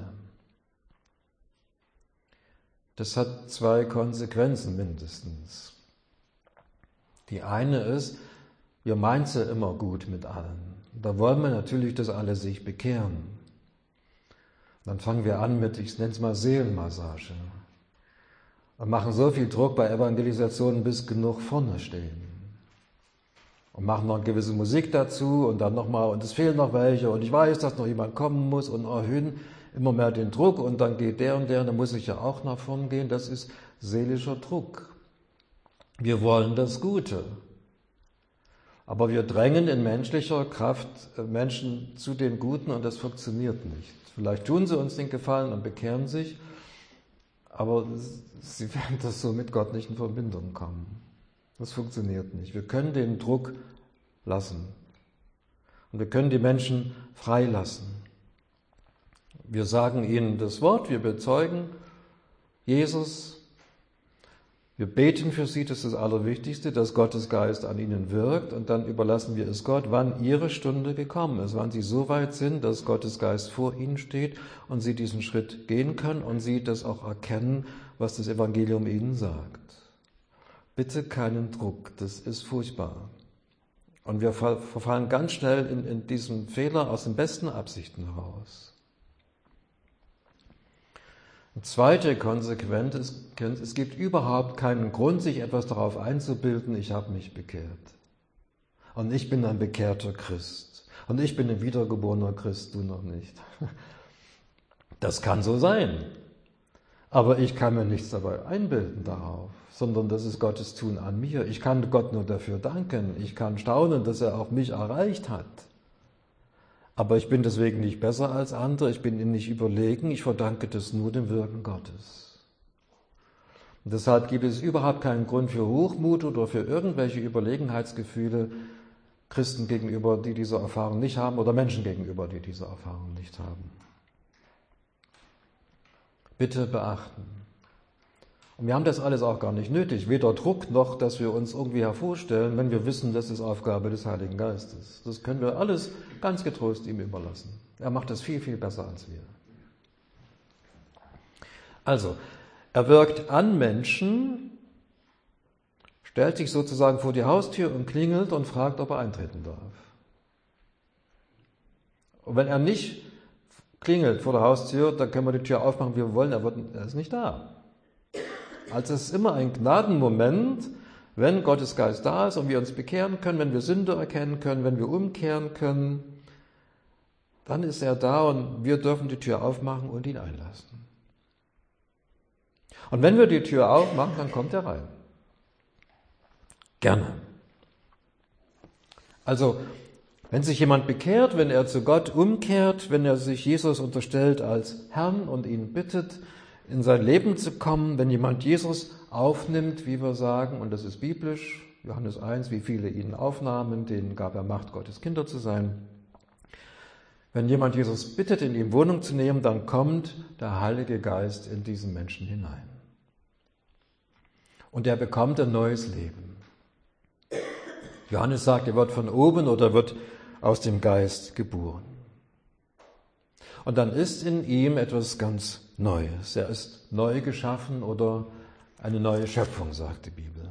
Das hat zwei Konsequenzen mindestens. Die eine ist, wir meinen es ja immer gut mit allen. Da wollen wir natürlich, dass alle sich bekehren. Dann fangen wir an mit, ich nenne es mal Seelenmassage. Und machen so viel Druck bei Evangelisationen, bis genug vorne stehen. Und machen noch eine gewisse Musik dazu und dann nochmal, und es fehlen noch welche und ich weiß, dass noch jemand kommen muss und erhöhen immer mehr den Druck und dann geht der und dann muss ich ja auch nach vorn gehen. Das ist seelischer Druck. Wir wollen das Gute. Aber wir drängen in menschlicher Kraft Menschen zu dem Guten und das funktioniert nicht. Vielleicht tun sie uns den Gefallen und bekehren sich, aber sie werden das so mit Gott nicht in Verbindung kommen. Das funktioniert nicht. Wir können den Druck lassen und wir können die Menschen freilassen. Wir sagen ihnen das Wort, wir bezeugen Jesus, wir beten für sie, das ist das Allerwichtigste, dass Gottes Geist an ihnen wirkt und dann überlassen wir es Gott, wann ihre Stunde gekommen ist, wann sie so weit sind, dass Gottes Geist vor ihnen steht und sie diesen Schritt gehen können und sie das auch erkennen, was das Evangelium ihnen sagt. Bitte keinen Druck, das ist furchtbar. Und wir verfallen ganz schnell in diesen Fehler aus den besten Absichten heraus. Eine zweite Konsequenz ist, es gibt überhaupt keinen Grund, sich etwas darauf einzubilden, ich habe mich bekehrt. Und ich bin ein bekehrter Christ. Und ich bin ein wiedergeborener Christ, du noch nicht. Das kann so sein. Aber ich kann mir nichts dabei einbilden darauf, sondern das ist Gottes Tun an mir. Ich kann Gott nur dafür danken. Ich kann staunen, dass er auch mich erreicht hat. Aber ich bin deswegen nicht besser als andere, ich bin ihnen nicht überlegen, ich verdanke das nur dem Wirken Gottes. Und deshalb gibt es überhaupt keinen Grund für Hochmut oder für irgendwelche Überlegenheitsgefühle Christen gegenüber, die diese Erfahrung nicht haben, oder Menschen gegenüber, die diese Erfahrung nicht haben. Bitte beachten. Und wir haben das alles auch gar nicht nötig, weder Druck noch, dass wir uns irgendwie hervorstellen, wenn wir wissen, das ist Aufgabe des Heiligen Geistes. Das können wir alles ganz getrost ihm überlassen. Er macht das viel, viel besser als wir. Also, er wirkt an Menschen, stellt sich sozusagen vor die Haustür und klingelt und fragt, ob er eintreten darf. Und wenn er nicht klingelt vor der Haustür, dann können wir die Tür aufmachen, wie wir wollen, er ist nicht da. Also es ist immer ein Gnadenmoment, wenn Gottes Geist da ist und wir uns bekehren können, wenn wir Sünde erkennen können, wenn wir umkehren können, dann ist er da und wir dürfen die Tür aufmachen und ihn einlassen. Und wenn wir die Tür aufmachen, dann kommt er rein. Gerne. Also, wenn sich jemand bekehrt, wenn er zu Gott umkehrt, wenn er sich Jesus unterstellt als Herrn und ihn bittet, in sein Leben zu kommen, wenn jemand Jesus aufnimmt, wie wir sagen, und das ist biblisch, Johannes 1, wie viele ihn aufnahmen, denen gab er Macht, Gottes Kinder zu sein. Wenn jemand Jesus bittet, in ihm Wohnung zu nehmen, dann kommt der Heilige Geist in diesen Menschen hinein. Und er bekommt ein neues Leben. Johannes sagt, er wird von oben oder wird aus dem Geist geboren. Und dann ist in ihm etwas ganz Neues. Er ist neu geschaffen oder eine neue Schöpfung, sagt die Bibel.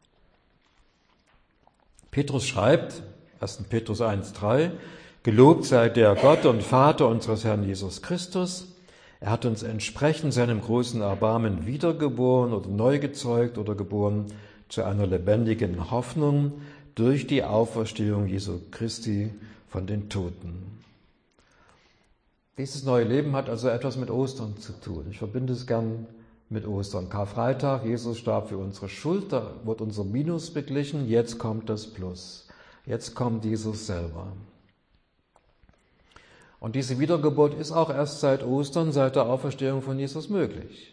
Petrus schreibt, 1. Petrus 1,3, gelobt sei der Gott und Vater unseres Herrn Jesus Christus. Er hat uns entsprechend seinem großen Erbarmen wiedergeboren oder neu gezeugt oder geboren zu einer lebendigen Hoffnung durch die Auferstehung Jesu Christi von den Toten. Dieses neue Leben hat also etwas mit Ostern zu tun. Ich verbinde es gern mit Ostern. Karfreitag, Jesus starb für unsere Schuld, da wird unser Minus beglichen, jetzt kommt das Plus. Jetzt kommt Jesus selber. Und diese Wiedergeburt ist auch erst seit Ostern, seit der Auferstehung von Jesus möglich.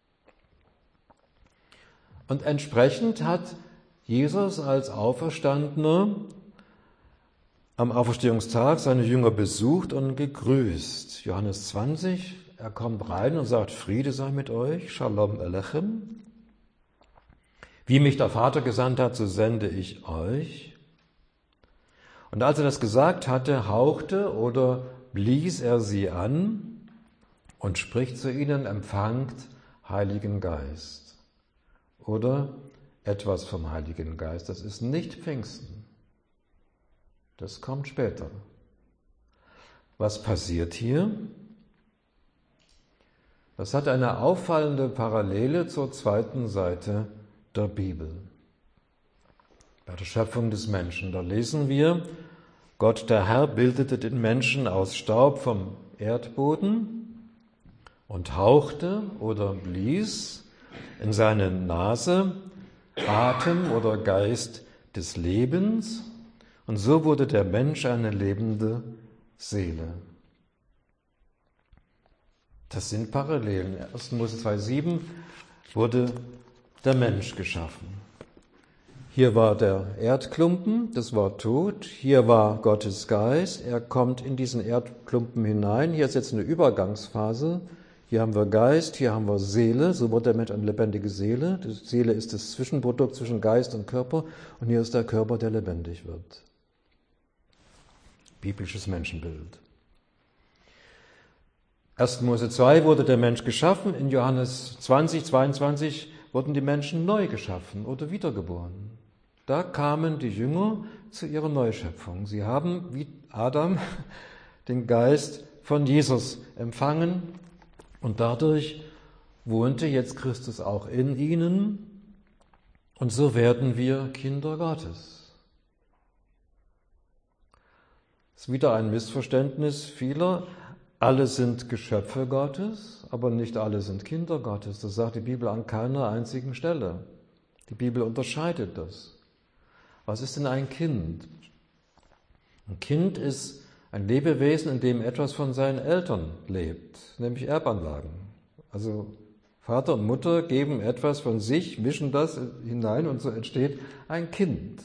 Und entsprechend hat Jesus als Auferstandener am Auferstehungstag seine Jünger besucht und gegrüßt. Johannes 20, er kommt rein und sagt, Friede sei mit euch, Shalom Alechem. Wie mich der Vater gesandt hat, so sende ich euch. Und als er das gesagt hatte, hauchte oder blies er sie an und spricht zu ihnen, empfangt Heiligen Geist. Oder etwas vom Heiligen Geist. Das ist nicht Pfingsten. Das kommt später. Was passiert hier? Das hat eine auffallende Parallele zur zweiten Seite der Bibel. Bei der Schöpfung des Menschen, da lesen wir, Gott der Herr bildete den Menschen aus Staub vom Erdboden und hauchte oder blies in seine Nase Atem oder Geist des Lebens, und so wurde der Mensch eine lebende Seele. Das sind Parallelen. 1. Mose 2,7 wurde der Mensch geschaffen. Hier war der Erdklumpen, das war tot. Hier war Gottes Geist, er kommt in diesen Erdklumpen hinein. Hier ist jetzt eine Übergangsphase. Hier haben wir Geist, hier haben wir Seele, so wird der Mensch eine lebendige Seele. Die Seele ist das Zwischenprodukt zwischen Geist und Körper und hier ist der Körper, der lebendig wird. Biblisches Menschenbild. 1. Mose 2 wurde der Mensch geschaffen, in Johannes 20, 22 wurden die Menschen neu geschaffen oder wiedergeboren. Da kamen die Jünger zu ihrer Neuschöpfung. Sie haben, wie Adam, den Geist von Jesus empfangen und dadurch wohnte jetzt Christus auch in ihnen und so werden wir Kinder Gottes. Das ist wieder ein Missverständnis vieler. Alle sind Geschöpfe Gottes, aber nicht alle sind Kinder Gottes. Das sagt die Bibel an keiner einzigen Stelle. Die Bibel unterscheidet das. Was ist denn ein Kind? Ein Kind ist ein Lebewesen, in dem etwas von seinen Eltern lebt, nämlich Erbanlagen. Also Vater und Mutter geben etwas von sich, mischen das hinein und so entsteht ein Kind.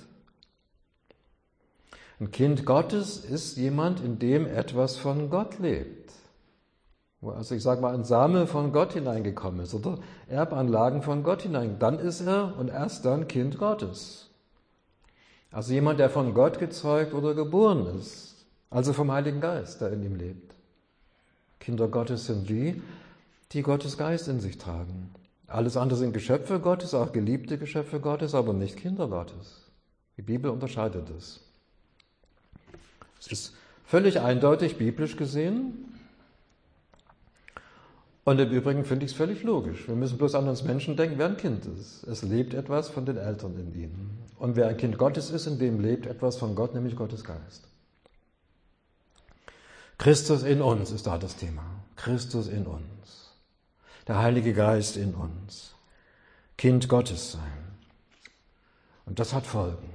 Ein Kind Gottes ist jemand, in dem etwas von Gott lebt. Wo also ich sage mal, ein Same von Gott hineingekommen ist oder Erbanlagen von Gott hinein. Dann ist er und erst dann Kind Gottes. Also jemand, der von Gott gezeugt oder geboren ist. Also vom Heiligen Geist, der in ihm lebt. Kinder Gottes sind die, die Gottes Geist in sich tragen. Alles andere sind Geschöpfe Gottes, auch geliebte Geschöpfe Gottes, aber nicht Kinder Gottes. Die Bibel unterscheidet es. Es ist völlig eindeutig biblisch gesehen. Und im Übrigen finde ich es völlig logisch. Wir müssen bloß an uns Menschen denken, wer ein Kind ist. Es lebt etwas von den Eltern in ihnen. Und wer ein Kind Gottes ist, in dem lebt etwas von Gott, nämlich Gottes Geist. Christus in uns ist da das Thema. Christus in uns. Der Heilige Geist in uns. Kind Gottes sein. Und das hat Folgen.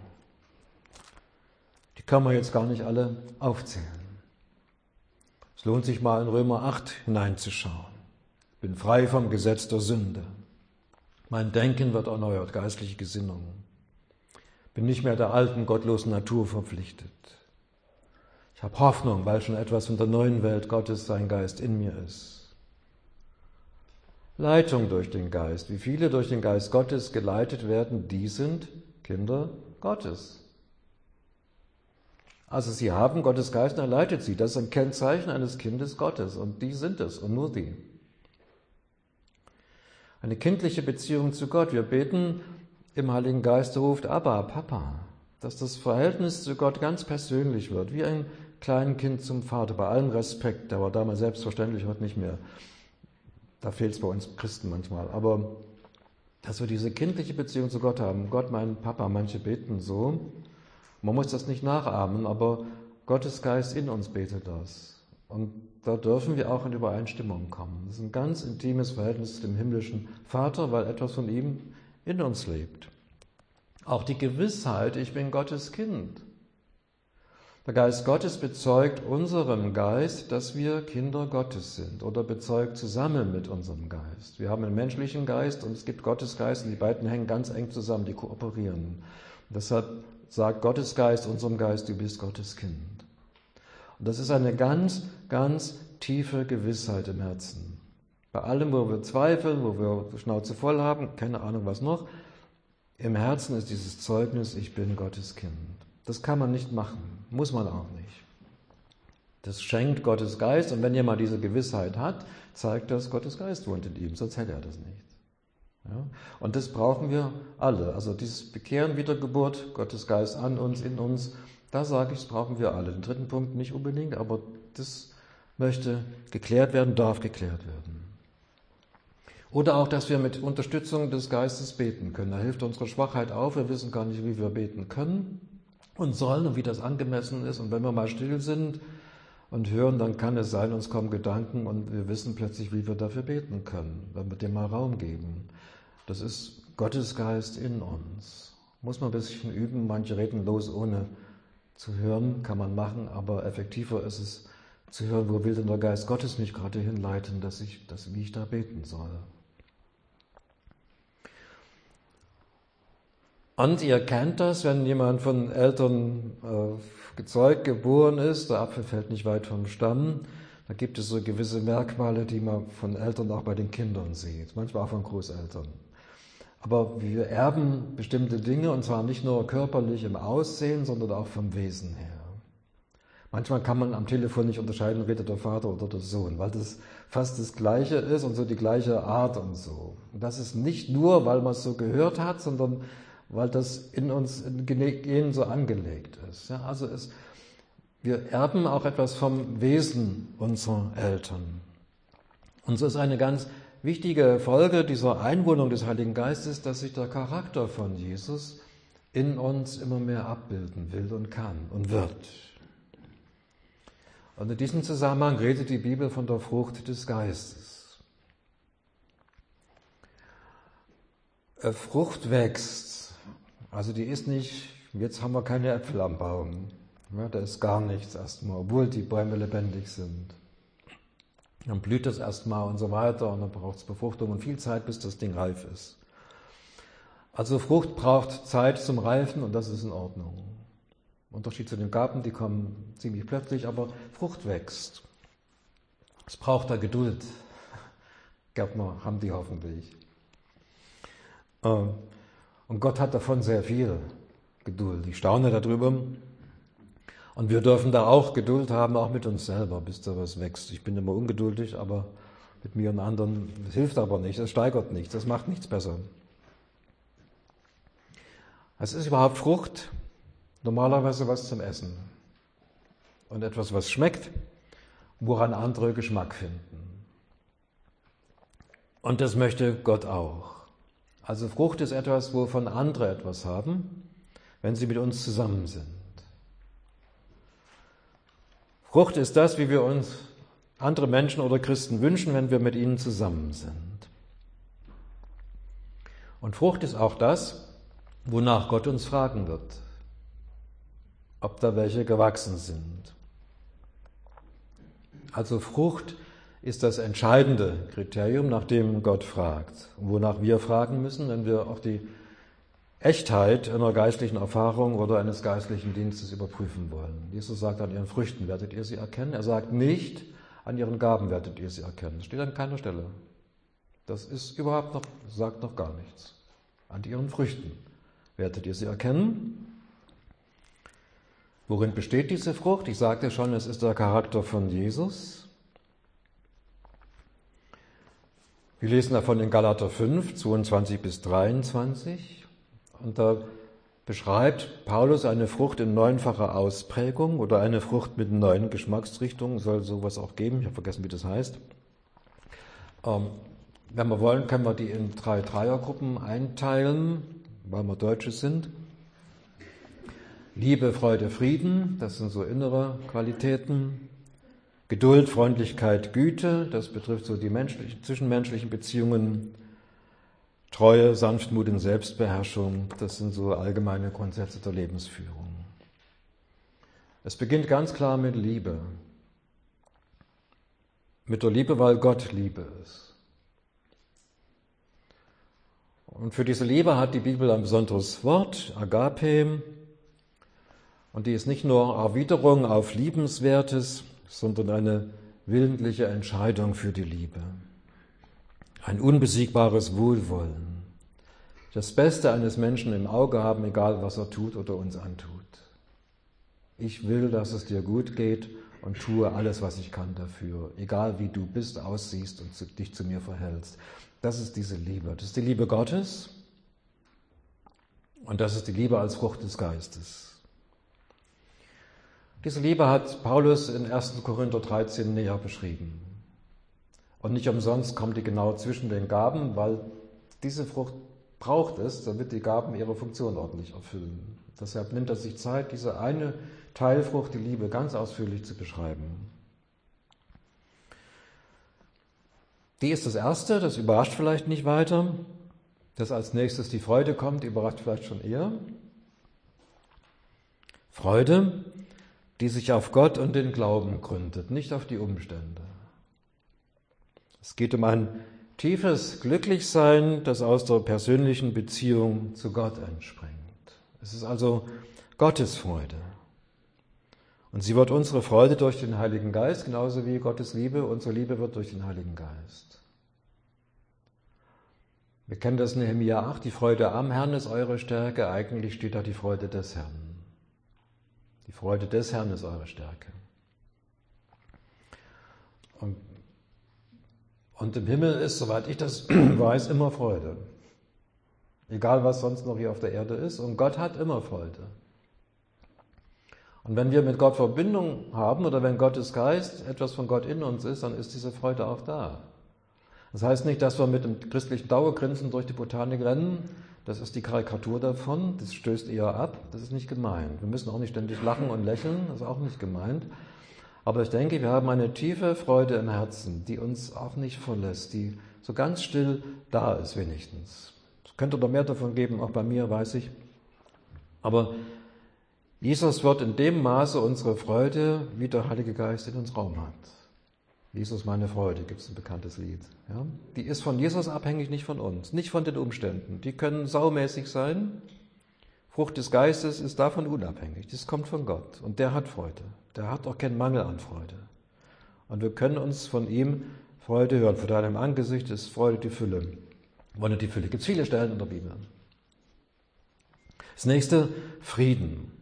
Die kann man jetzt gar nicht alle aufzählen. Es lohnt sich mal in Römer 8 hineinzuschauen. Ich bin frei vom Gesetz der Sünde. Mein Denken wird erneuert, geistliche Gesinnungen. Bin nicht mehr der alten, gottlosen Natur verpflichtet. Ich habe Hoffnung, weil schon etwas von der neuen Welt Gottes, sein Geist in mir ist. Leitung durch den Geist. Wie viele durch den Geist Gottes geleitet werden, die sind Kinder Gottes. Also sie haben Gottes Geist und er leitet sie. Das ist ein Kennzeichen eines Kindes Gottes und die sind es und nur die. Eine kindliche Beziehung zu Gott. Wir beten im Heiligen Geist, ruft Abba, Papa, dass das Verhältnis zu Gott ganz persönlich wird, wie ein Kleinkind zum Vater, bei allem Respekt, der war damals selbstverständlich, heute nicht mehr. Da fehlt es bei uns Christen manchmal. Aber dass wir diese kindliche Beziehung zu Gott haben, Gott, mein Papa, manche beten so, man muss das nicht nachahmen, aber Gottes Geist in uns betet das. Und da dürfen wir auch in Übereinstimmung kommen. Das ist ein ganz intimes Verhältnis zu dem himmlischen Vater, weil etwas von ihm in uns lebt. Auch die Gewissheit, ich bin Gottes Kind. Der Geist Gottes bezeugt unserem Geist, dass wir Kinder Gottes sind oder bezeugt zusammen mit unserem Geist. Wir haben einen menschlichen Geist und es gibt Gottes Geist und die beiden hängen ganz eng zusammen, die kooperieren. Und deshalb sagt Gottes Geist unserem Geist, du bist Gottes Kind. Und das ist eine ganz, ganz tiefe Gewissheit im Herzen. Bei allem, wo wir zweifeln, wo wir Schnauze voll haben, keine Ahnung was noch, im Herzen ist dieses Zeugnis, ich bin Gottes Kind. Das kann man nicht machen, muss man auch nicht. Das schenkt Gottes Geist und wenn jemand diese Gewissheit hat, zeigt das, Gottes Geist wohnt in ihm, sonst hätte er das nicht. Ja? Und das brauchen wir alle. Also dieses Bekehren, Wiedergeburt, Gottes Geist an uns, in uns, da sage ich, das brauchen wir alle. Den dritten Punkt nicht unbedingt, aber das möchte geklärt werden, darf geklärt werden. Oder auch, dass wir mit Unterstützung des Geistes beten können. Da hilft unsere Schwachheit auf, wir wissen gar nicht, wie wir beten können und sollen und wie das angemessen ist. Und wenn wir mal still sind und hören, dann kann es sein, uns kommen Gedanken und wir wissen plötzlich, wie wir dafür beten können, wenn wir dem mal Raum geben. Das ist Gottes Geist in uns. Muss man ein bisschen üben, manche reden los, ohne zu hören, kann man machen, aber effektiver ist es zu hören, wo will denn der Geist Gottes mich gerade hinleiten, wie ich da beten soll. Und ihr kennt das, wenn jemand von Eltern gezeugt, geboren ist, der Apfel fällt nicht weit vom Stamm, da gibt es so gewisse Merkmale, die man von Eltern auch bei den Kindern sieht, manchmal auch von Großeltern. Aber wir erben bestimmte Dinge, und zwar nicht nur körperlich im Aussehen, sondern auch vom Wesen her. Manchmal kann man am Telefon nicht unterscheiden, redet der Vater oder der Sohn, weil das fast das Gleiche ist und so die gleiche Art und so. Und das ist nicht nur, weil man es so gehört hat, sondern weil das in uns, in Genen so angelegt ist. Ja, also wir erben auch etwas vom Wesen unserer Eltern. Und so ist eine ganz wichtige Folge dieser Einwohnung des Heiligen Geistes, dass sich der Charakter von Jesus in uns immer mehr abbilden will und kann und wird. Und in diesem Zusammenhang redet die Bibel von der Frucht des Geistes. Frucht wächst. Also die ist nicht, jetzt haben wir keine Äpfel am Baum. Ja, da ist gar nichts erstmal, obwohl die Bäume lebendig sind. Dann blüht das erstmal und so weiter und dann braucht es Befruchtung und viel Zeit, bis das Ding reif ist. Also Frucht braucht Zeit zum Reifen und das ist in Ordnung. Unterschied zu den Gaben, die kommen ziemlich plötzlich, aber Frucht wächst. Es braucht da Geduld. Gärtner haben die hoffentlich. Und Gott hat davon sehr viel Geduld. Ich staune darüber. Und wir dürfen da auch Geduld haben, auch mit uns selber, bis da was wächst. Ich bin immer ungeduldig, aber mit mir und anderen, das hilft aber nicht, das steigert nichts, das macht nichts besser. Es ist überhaupt Frucht, normalerweise was zum Essen. Und etwas, was schmeckt, woran andere Geschmack finden. Und das möchte Gott auch. Also Frucht ist etwas, wovon andere etwas haben, wenn sie mit uns zusammen sind. Frucht ist das, wie wir uns andere Menschen oder Christen wünschen, wenn wir mit ihnen zusammen sind. Und Frucht ist auch das, wonach Gott uns fragen wird, ob da welche gewachsen sind. Also Frucht ist das entscheidende Kriterium, nach dem Gott fragt. Und wonach wir fragen müssen, wenn wir auch die Echtheit einer geistlichen Erfahrung oder eines geistlichen Dienstes überprüfen wollen. Jesus sagt, an ihren Früchten werdet ihr sie erkennen. Er sagt nicht, an ihren Gaben werdet ihr sie erkennen. Das steht an keiner Stelle. Das ist überhaupt noch, sagt noch gar nichts. An ihren Früchten werdet ihr sie erkennen. Worin besteht diese Frucht? Ich sagte schon, es ist der Charakter von Jesus. Wir lesen davon in Galater 5, 22 bis 23. Und da beschreibt Paulus eine Frucht in neunfacher Ausprägung oder eine Frucht mit 9 Geschmacksrichtungen, soll sowas auch geben, ich habe vergessen, wie das heißt. Wenn wir wollen, können wir die in 3 Dreiergruppen einteilen, weil wir Deutsche sind. Liebe, Freude, Frieden, das sind so innere Qualitäten. Geduld, Freundlichkeit, Güte, das betrifft so die zwischenmenschlichen Beziehungen. Treue, Sanftmut und Selbstbeherrschung, das sind so allgemeine Grundsätze der Lebensführung. Es beginnt ganz klar mit Liebe. Mit der Liebe, weil Gott Liebe ist. Und für diese Liebe hat die Bibel ein besonderes Wort, Agape. Und die ist nicht nur Erwiderung auf Liebenswertes, sondern eine willentliche Entscheidung für die Liebe. Ein unbesiegbares Wohlwollen. Das Beste eines Menschen im Auge haben, egal was er tut oder uns antut. Ich will, dass es dir gut geht und tue alles, was ich kann dafür, egal wie du bist, aussiehst und dich zu mir verhältst. Das ist diese Liebe. Das ist die Liebe Gottes und das ist die Liebe als Frucht des Geistes. Diese Liebe hat Paulus in 1. Korinther 13 näher beschrieben. Und nicht umsonst kommt die genau zwischen den Gaben, weil diese Frucht braucht es, damit die Gaben ihre Funktion ordentlich erfüllen. Deshalb nimmt er sich Zeit, diese eine Teilfrucht, die Liebe, ganz ausführlich zu beschreiben. Die ist das Erste, das überrascht vielleicht nicht weiter. Dass als nächstes die Freude kommt, überrascht vielleicht schon eher. Freude, die sich auf Gott und den Glauben gründet, nicht auf die Umstände. Es geht um ein tiefes Glücklichsein, das aus der persönlichen Beziehung zu Gott entspringt. Es ist also Gottes Freude. Und sie wird unsere Freude durch den Heiligen Geist, genauso wie Gottes Liebe, unsere Liebe wird durch den Heiligen Geist. Wir kennen das in Nehemia 8, die Freude am Herrn ist eure Stärke, eigentlich steht da die Freude des Herrn. Die Freude des Herrn ist eure Stärke. Und im Himmel ist, soweit ich das weiß, immer Freude. Egal, was sonst noch hier auf der Erde ist. Und Gott hat immer Freude. Und wenn wir mit Gott Verbindung haben oder wenn Gottes Geist etwas von Gott in uns ist, dann ist diese Freude auch da. Das heißt nicht, dass wir mit dem christlichen Dauergrinsen durch die Botanik rennen. Das ist die Karikatur davon. Das stößt eher ab. Das ist nicht gemeint. Wir müssen auch nicht ständig lachen und lächeln. Das ist auch nicht gemeint. Aber ich denke, wir haben eine tiefe Freude im Herzen, die uns auch nicht verlässt, die so ganz still da ist wenigstens. Es könnte noch mehr davon geben, auch bei mir, weiß ich. Aber Jesus wird in dem Maße unsere Freude, wie der Heilige Geist in uns Raum hat. Jesus, meine Freude, gibt es ein bekanntes Lied. Ja? Die ist von Jesus abhängig, nicht von uns, nicht von den Umständen. Die können saumäßig sein. Frucht des Geistes ist davon unabhängig. Das kommt von Gott und der hat Freude. Der hat auch keinen Mangel an Freude. Und wir können uns von ihm Freude hören. Vor deinem Angesicht ist Freude die Fülle. Wonne die Fülle. Gibt es viele Stellen in der Bibel. Das nächste, Frieden.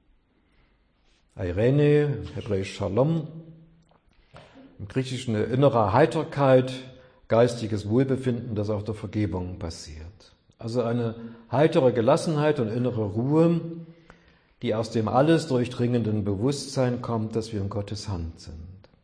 Eirene, hebräisch Shalom. Im Griechischen eine innere Heiterkeit, geistiges Wohlbefinden, das auf der Vergebung basiert. Also eine heitere Gelassenheit und innere Ruhe, die aus dem alles durchdringenden Bewusstsein kommt, dass wir in Gottes Hand sind.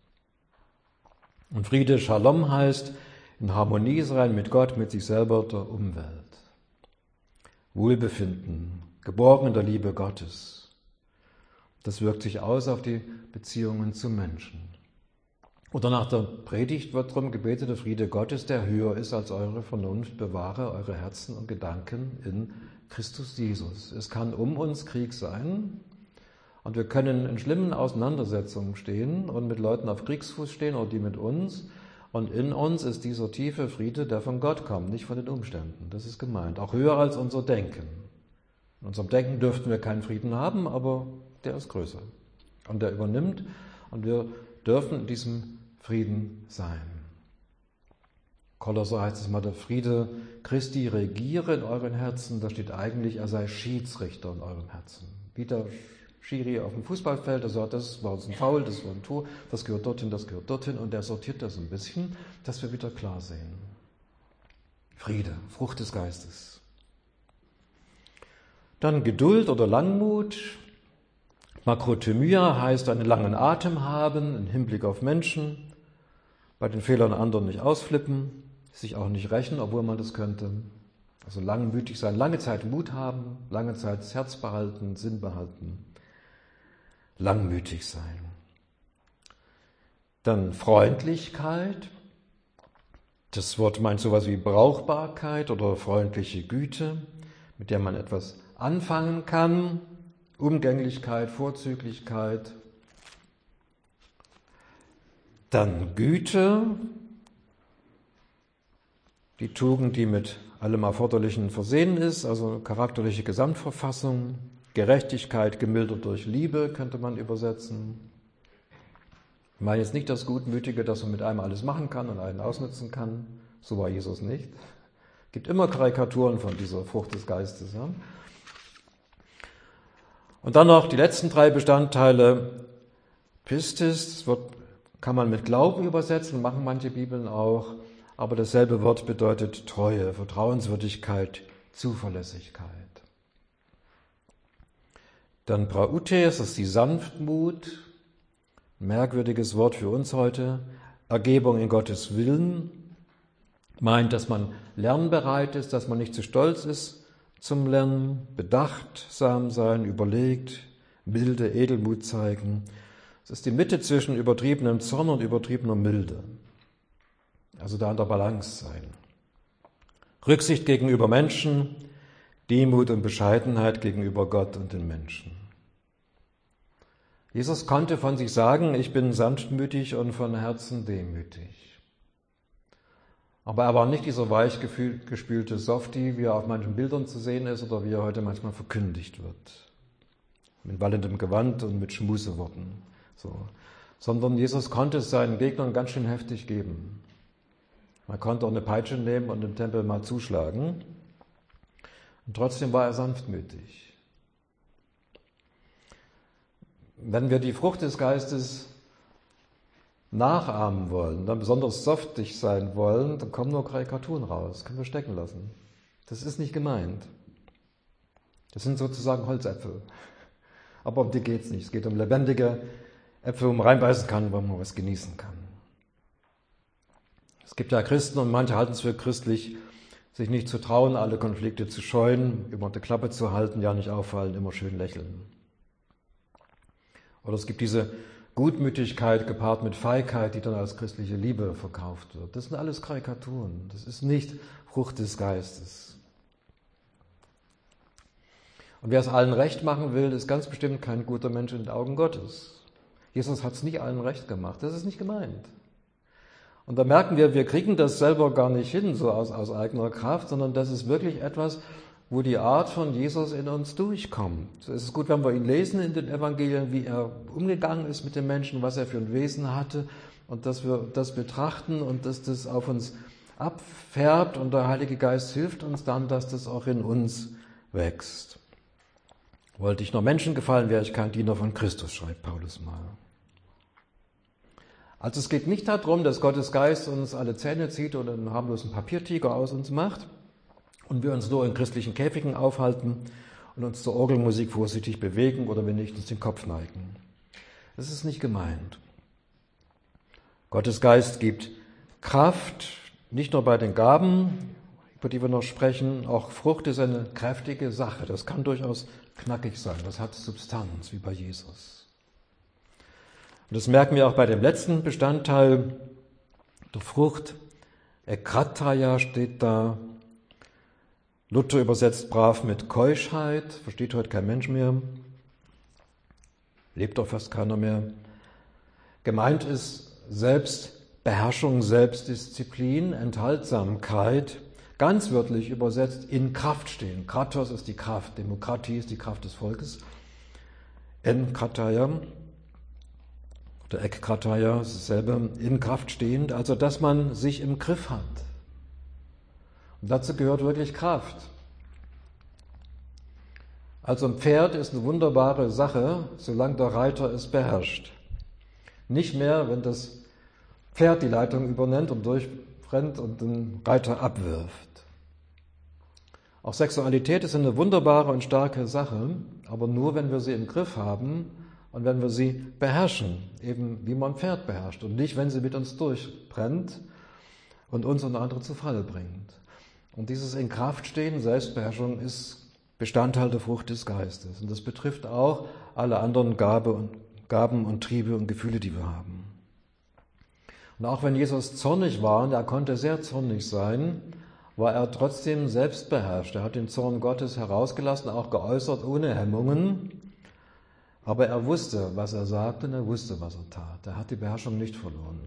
Und Friede, Shalom heißt, in Harmonie sein mit Gott, mit sich selber, der Umwelt. Wohlbefinden, geborgen in der Liebe Gottes. Das wirkt sich aus auf die Beziehungen zu Menschen. Oder nach der Predigt wird darum gebetet, der Friede Gottes, der höher ist als eure Vernunft, bewahre eure Herzen und Gedanken in Christus Jesus. Es kann um uns Krieg sein und wir können in schlimmen Auseinandersetzungen stehen und mit Leuten auf Kriegsfuß stehen oder die mit uns. Und in uns ist dieser tiefe Friede, der von Gott kommt, nicht von den Umständen. Das ist gemeint. Auch höher als unser Denken. In unserem Denken dürften wir keinen Frieden haben, aber der ist größer. Und der übernimmt und wir dürfen in diesem Frieden sein. Kolosser heißt es mal, der Friede Christi regiere in euren Herzen. Da steht eigentlich, er sei Schiedsrichter in eurem Herzen. Wie der Schiri auf dem Fußballfeld, der sagt, das war uns ein Foul, das war ein Tor, das gehört dorthin und der sortiert das ein bisschen, dass wir wieder klar sehen. Friede, Frucht des Geistes. Dann Geduld oder Langmut. Makrothymia heißt einen langen Atem haben im Hinblick auf Menschen, bei den Fehlern anderen nicht ausflippen, sich auch nicht rächen, obwohl man das könnte. Also langmütig sein, lange Zeit Mut haben, lange Zeit das Herz behalten, Sinn behalten, langmütig sein. Dann Freundlichkeit. Das Wort meint sowas wie Brauchbarkeit oder freundliche Güte, mit der man etwas anfangen kann. Umgänglichkeit, Vorzüglichkeit. Dann Güte, die Tugend, die mit allem Erforderlichen versehen ist, also charakterliche Gesamtverfassung. Gerechtigkeit gemildert durch Liebe könnte man übersetzen. Ich meine jetzt nicht das Gutmütige, dass man mit einem alles machen kann und einen ausnutzen kann. So war Jesus nicht. Es gibt immer Karikaturen von dieser Frucht des Geistes. Ja? Und dann noch die letzten 3 Bestandteile. Pistis, das kann man mit Glauben übersetzen, machen manche Bibeln auch. Aber dasselbe Wort bedeutet Treue, Vertrauenswürdigkeit, Zuverlässigkeit. Dann Prautes, das ist die Sanftmut. Merkwürdiges Wort für uns heute. Ergebung in Gottes Willen meint, dass man lernbereit ist, dass man nicht zu stolz ist zum Lernen, bedachtsam sein, überlegt, milde, Edelmut zeigen. Es ist die Mitte zwischen übertriebenem Zorn und übertriebener Milde. Also da an der Balance sein. Rücksicht gegenüber Menschen, Demut und Bescheidenheit gegenüber Gott und den Menschen. Jesus konnte von sich sagen, ich bin sanftmütig und von Herzen demütig. Aber er war nicht dieser weich gespülte Softie, wie er auf manchen Bildern zu sehen ist oder wie er heute manchmal verkündigt wird. Mit wallendem Gewand und mit Schmuseworten. So. Sondern Jesus konnte es seinen Gegnern ganz schön heftig geben. Man konnte auch eine Peitsche nehmen und im Tempel mal zuschlagen. Und trotzdem war er sanftmütig. Wenn wir die Frucht des Geistes nachahmen wollen, dann besonders softig sein wollen, dann kommen nur Karikaturen raus. Das können wir stecken lassen. Das ist nicht gemeint. Das sind sozusagen Holzäpfel. Aber um die geht es nicht. Es geht um lebendige Äpfel, wo man reinbeißen kann, wo man was genießen kann. Es gibt ja Christen und manche halten es für christlich, sich nicht zu trauen, alle Konflikte zu scheuen, immer die Klappe zu halten, ja nicht auffallen, immer schön lächeln. Oder es gibt diese Gutmütigkeit gepaart mit Feigheit, die dann als christliche Liebe verkauft wird. Das sind alles Karikaturen. Das ist nicht Frucht des Geistes. Und wer es allen recht machen will, ist ganz bestimmt kein guter Mensch in den Augen Gottes. Jesus hat es nicht allen recht gemacht. Das ist nicht gemeint. Und da merken wir kriegen das selber gar nicht hin, so aus eigener Kraft, sondern das ist wirklich etwas, wo die Art von Jesus in uns durchkommt. Es ist gut, wenn wir ihn lesen in den Evangelien, wie er umgegangen ist mit den Menschen, was er für ein Wesen hatte und dass wir das betrachten und dass das auf uns abfärbt und der Heilige Geist hilft uns dann, dass das auch in uns wächst. Wollte ich nur Menschen gefallen, wäre ich kein Diener von Christus, schreibt Paulus mal. Also es geht nicht darum, dass Gottes Geist uns alle Zähne zieht oder einen harmlosen Papiertiger aus uns macht und wir uns nur in christlichen Käfigen aufhalten und uns zur Orgelmusik vorsichtig bewegen oder wenigstens den Kopf neigen. Das ist nicht gemeint. Gottes Geist gibt Kraft, nicht nur bei den Gaben, über die wir noch sprechen, auch Frucht ist eine kräftige Sache. Das kann durchaus knackig sein, das hat Substanz, wie bei Jesus. Und das merken wir auch bei dem letzten Bestandteil der Frucht. Ekrataya steht da. Luther übersetzt brav mit Keuschheit, versteht heute kein Mensch mehr, lebt doch fast keiner mehr. Gemeint ist Selbstbeherrschung, Selbstdisziplin, Enthaltsamkeit, ganz wörtlich übersetzt in Kraft stehen. Kratos ist die Kraft, Demokratie ist die Kraft des Volkes. Enkrataya oder Ekkrataya ist dasselbe, in Kraft stehend, also dass man sich im Griff hat. Und dazu gehört wirklich Kraft. Also ein Pferd ist eine wunderbare Sache, solange der Reiter es beherrscht. Nicht mehr, wenn das Pferd die Leitung übernimmt und durchbrennt und den Reiter abwirft. Auch Sexualität ist eine wunderbare und starke Sache, aber nur, wenn wir sie im Griff haben und wenn wir sie beherrschen, eben wie man ein Pferd beherrscht und nicht, wenn sie mit uns durchbrennt und uns und andere zu Fall bringt. Und dieses Inkraftstehen, Selbstbeherrschung, ist Bestandteil der Frucht des Geistes. Und das betrifft auch alle anderen Gaben und Triebe und Gefühle, die wir haben. Und auch wenn Jesus zornig war, und er konnte sehr zornig sein, war er trotzdem selbstbeherrscht. Er hat den Zorn Gottes herausgelassen, auch geäußert ohne Hemmungen. Aber er wusste, was er sagte, und er wusste, was er tat. Er hat die Beherrschung nicht verloren.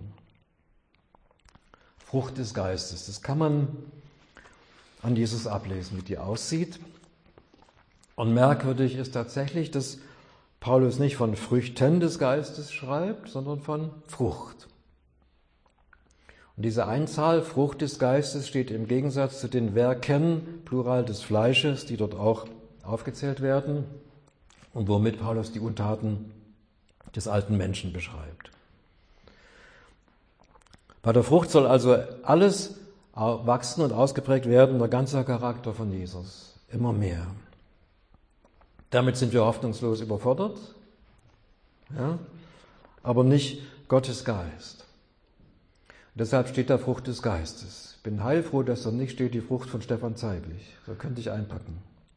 Frucht des Geistes, das kann man an Jesus ablesen, wie die aussieht. Und merkwürdig ist tatsächlich, dass Paulus nicht von Früchten des Geistes schreibt, sondern von Frucht. Und diese Einzahl, Frucht des Geistes, steht im Gegensatz zu den Werken, Plural des Fleisches, die dort auch aufgezählt werden und womit Paulus die Untaten des alten Menschen beschreibt. Bei der Frucht soll also alles wachsen und ausgeprägt werden, der ganze Charakter von Jesus, immer mehr. Damit sind wir hoffnungslos überfordert, ja, aber nicht Gottes Geist. Und deshalb steht da Frucht des Geistes. Ich bin heilfroh, dass da nicht steht die Frucht von Stefan Zeiblich. Da könnte ich einpacken.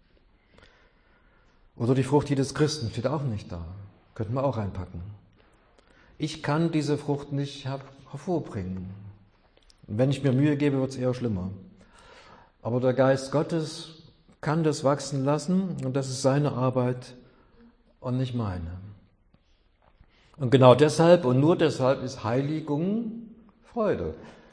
Oder die Frucht jedes Christen steht auch nicht da. Könnten wir auch einpacken. Ich kann diese Frucht nicht hervorbringen. Und wenn ich mir Mühe gebe, wird es eher schlimmer. Aber der Geist Gottes kann das wachsen lassen und das ist seine Arbeit und nicht meine. Und genau deshalb und nur deshalb ist Heiligung Freude.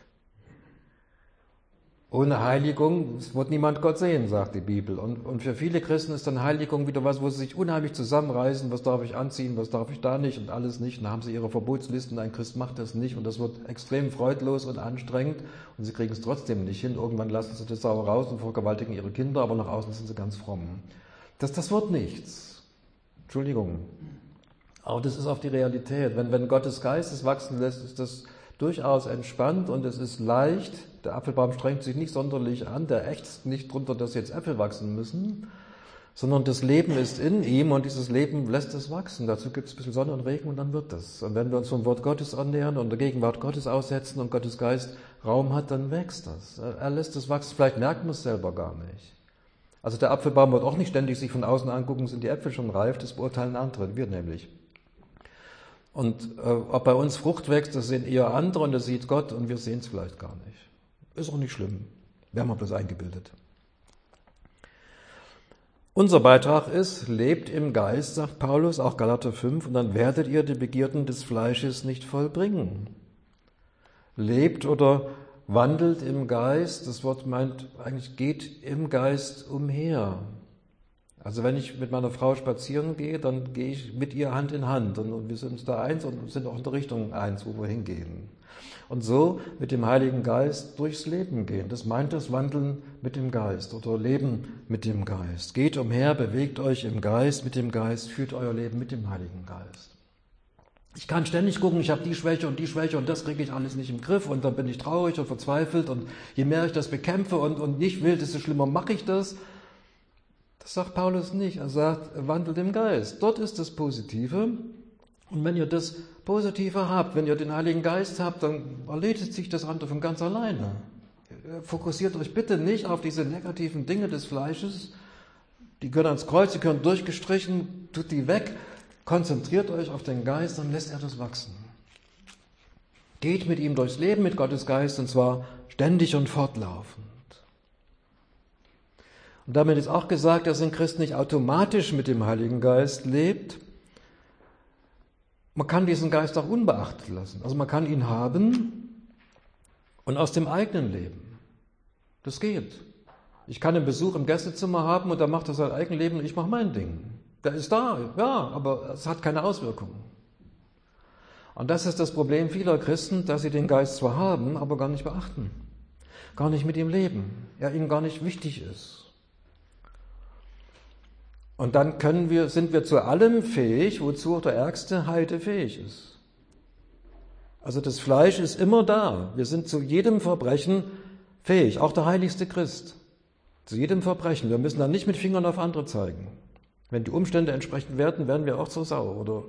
Ohne Heiligung wird niemand Gott sehen, sagt die Bibel. Und für viele Christen ist dann Heiligung wieder was, wo sie sich unheimlich zusammenreißen, was darf ich anziehen, was darf ich da nicht und alles nicht. Und dann haben sie ihre Verbotslisten, ein Christ macht das nicht und das wird extrem freudlos und anstrengend und sie kriegen es trotzdem nicht hin. Irgendwann lassen sie das sauer raus und vergewaltigen ihre Kinder, aber nach außen sind sie ganz fromm. Das wird nichts. Entschuldigung. Aber das ist auf die Realität. Wenn Gottes Geist es wachsen lässt, ist das durchaus entspannt und es ist leicht. Der Apfelbaum strengt sich nicht sonderlich an, der ächzt nicht drunter, dass jetzt Äpfel wachsen müssen, sondern das Leben ist in ihm und dieses Leben lässt es wachsen. Dazu gibt es ein bisschen Sonne und Regen und dann wird das. Und wenn wir uns vom Wort Gottes annähern und der Gegenwart Gottes aussetzen und Gottes Geist Raum hat, dann wächst das. Er lässt es wachsen, vielleicht merkt man es selber gar nicht. Also der Apfelbaum wird auch nicht ständig sich von außen angucken, sind die Äpfel schon reif, das beurteilen andere, wir nämlich. Und ob bei uns Frucht wächst, das sehen eher andere und das sieht Gott und wir sehen es vielleicht gar nicht. Ist auch nicht schlimm. Wir haben bloß eingebildet. Unser Beitrag ist, lebt im Geist, sagt Paulus, auch Galater 5, und dann werdet ihr die Begierden des Fleisches nicht vollbringen. Lebt oder wandelt im Geist, das Wort meint eigentlich geht im Geist umher. Also wenn ich mit meiner Frau spazieren gehe, dann gehe ich mit ihr Hand in Hand und wir sind da eins und sind auch in der Richtung eins, wo wir hingehen. Und so mit dem Heiligen Geist durchs Leben gehen. Das meint das Wandeln mit dem Geist oder Leben mit dem Geist. Geht umher, bewegt euch im Geist, mit dem Geist, führt euer Leben mit dem Heiligen Geist. Ich kann ständig gucken, ich habe die Schwäche und das kriege ich alles nicht im Griff und dann bin ich traurig und verzweifelt und je mehr ich das bekämpfe und nicht will, desto schlimmer mache ich das. Das sagt Paulus nicht. Er sagt, wandelt im Geist. Dort ist das Positive. Und wenn ihr das Positive habt, wenn ihr den Heiligen Geist habt, dann erledigt sich das andere von ganz alleine. Fokussiert euch bitte nicht auf diese negativen Dinge des Fleisches. Die gehören ans Kreuz, die gehören durchgestrichen, tut die weg. Konzentriert euch auf den Geist, dann lässt er das wachsen. Geht mit ihm durchs Leben, mit Gottes Geist, und zwar ständig und fortlaufend. Und damit ist auch gesagt, dass ein Christ nicht automatisch mit dem Heiligen Geist lebt. Man kann diesen Geist auch unbeachtet lassen. Also man kann ihn haben und aus dem eigenen leben. Das geht. Ich kann einen Besuch im Gästezimmer haben und der macht das sein eigenes Leben und ich mache mein Ding. Der ist da, ja, aber es hat keine Auswirkungen. Und das ist das Problem vieler Christen, dass sie den Geist zwar haben, aber gar nicht beachten. Gar nicht mit ihm leben. Er ihnen gar nicht wichtig ist. Und dann sind wir zu allem fähig, wozu auch der ärgste Heide fähig ist. Also das Fleisch ist immer da. Wir sind zu jedem Verbrechen fähig, auch der heiligste Christ. Zu jedem Verbrechen. Wir müssen dann nicht mit Fingern auf andere zeigen. Wenn die Umstände entsprechend werden, werden wir auch so sauer.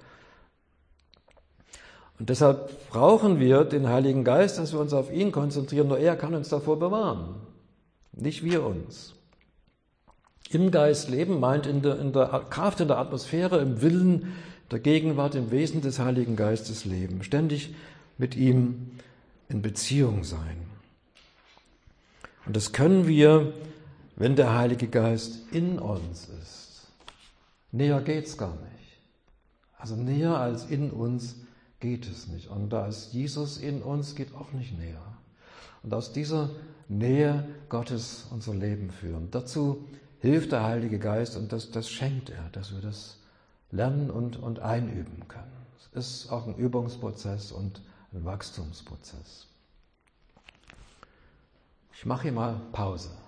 Und deshalb brauchen wir den Heiligen Geist, dass wir uns auf ihn konzentrieren. Nur er kann uns davor bewahren, nicht wir uns. Im Geist leben meint in der Kraft, in der Atmosphäre, im Willen, der Gegenwart, im Wesen des Heiligen Geistes leben. Ständig mit ihm in Beziehung sein. Und das können wir, wenn der Heilige Geist in uns ist. Näher geht's gar nicht. Also näher als in uns geht es nicht. Und da ist Jesus in uns, geht auch nicht näher. Und aus dieser Nähe Gottes unser Leben führen. Dazu hilft der Heilige Geist und das schenkt er, dass wir das lernen und einüben können. Es ist auch ein Übungsprozess und ein Wachstumsprozess. Ich mache hier mal Pause.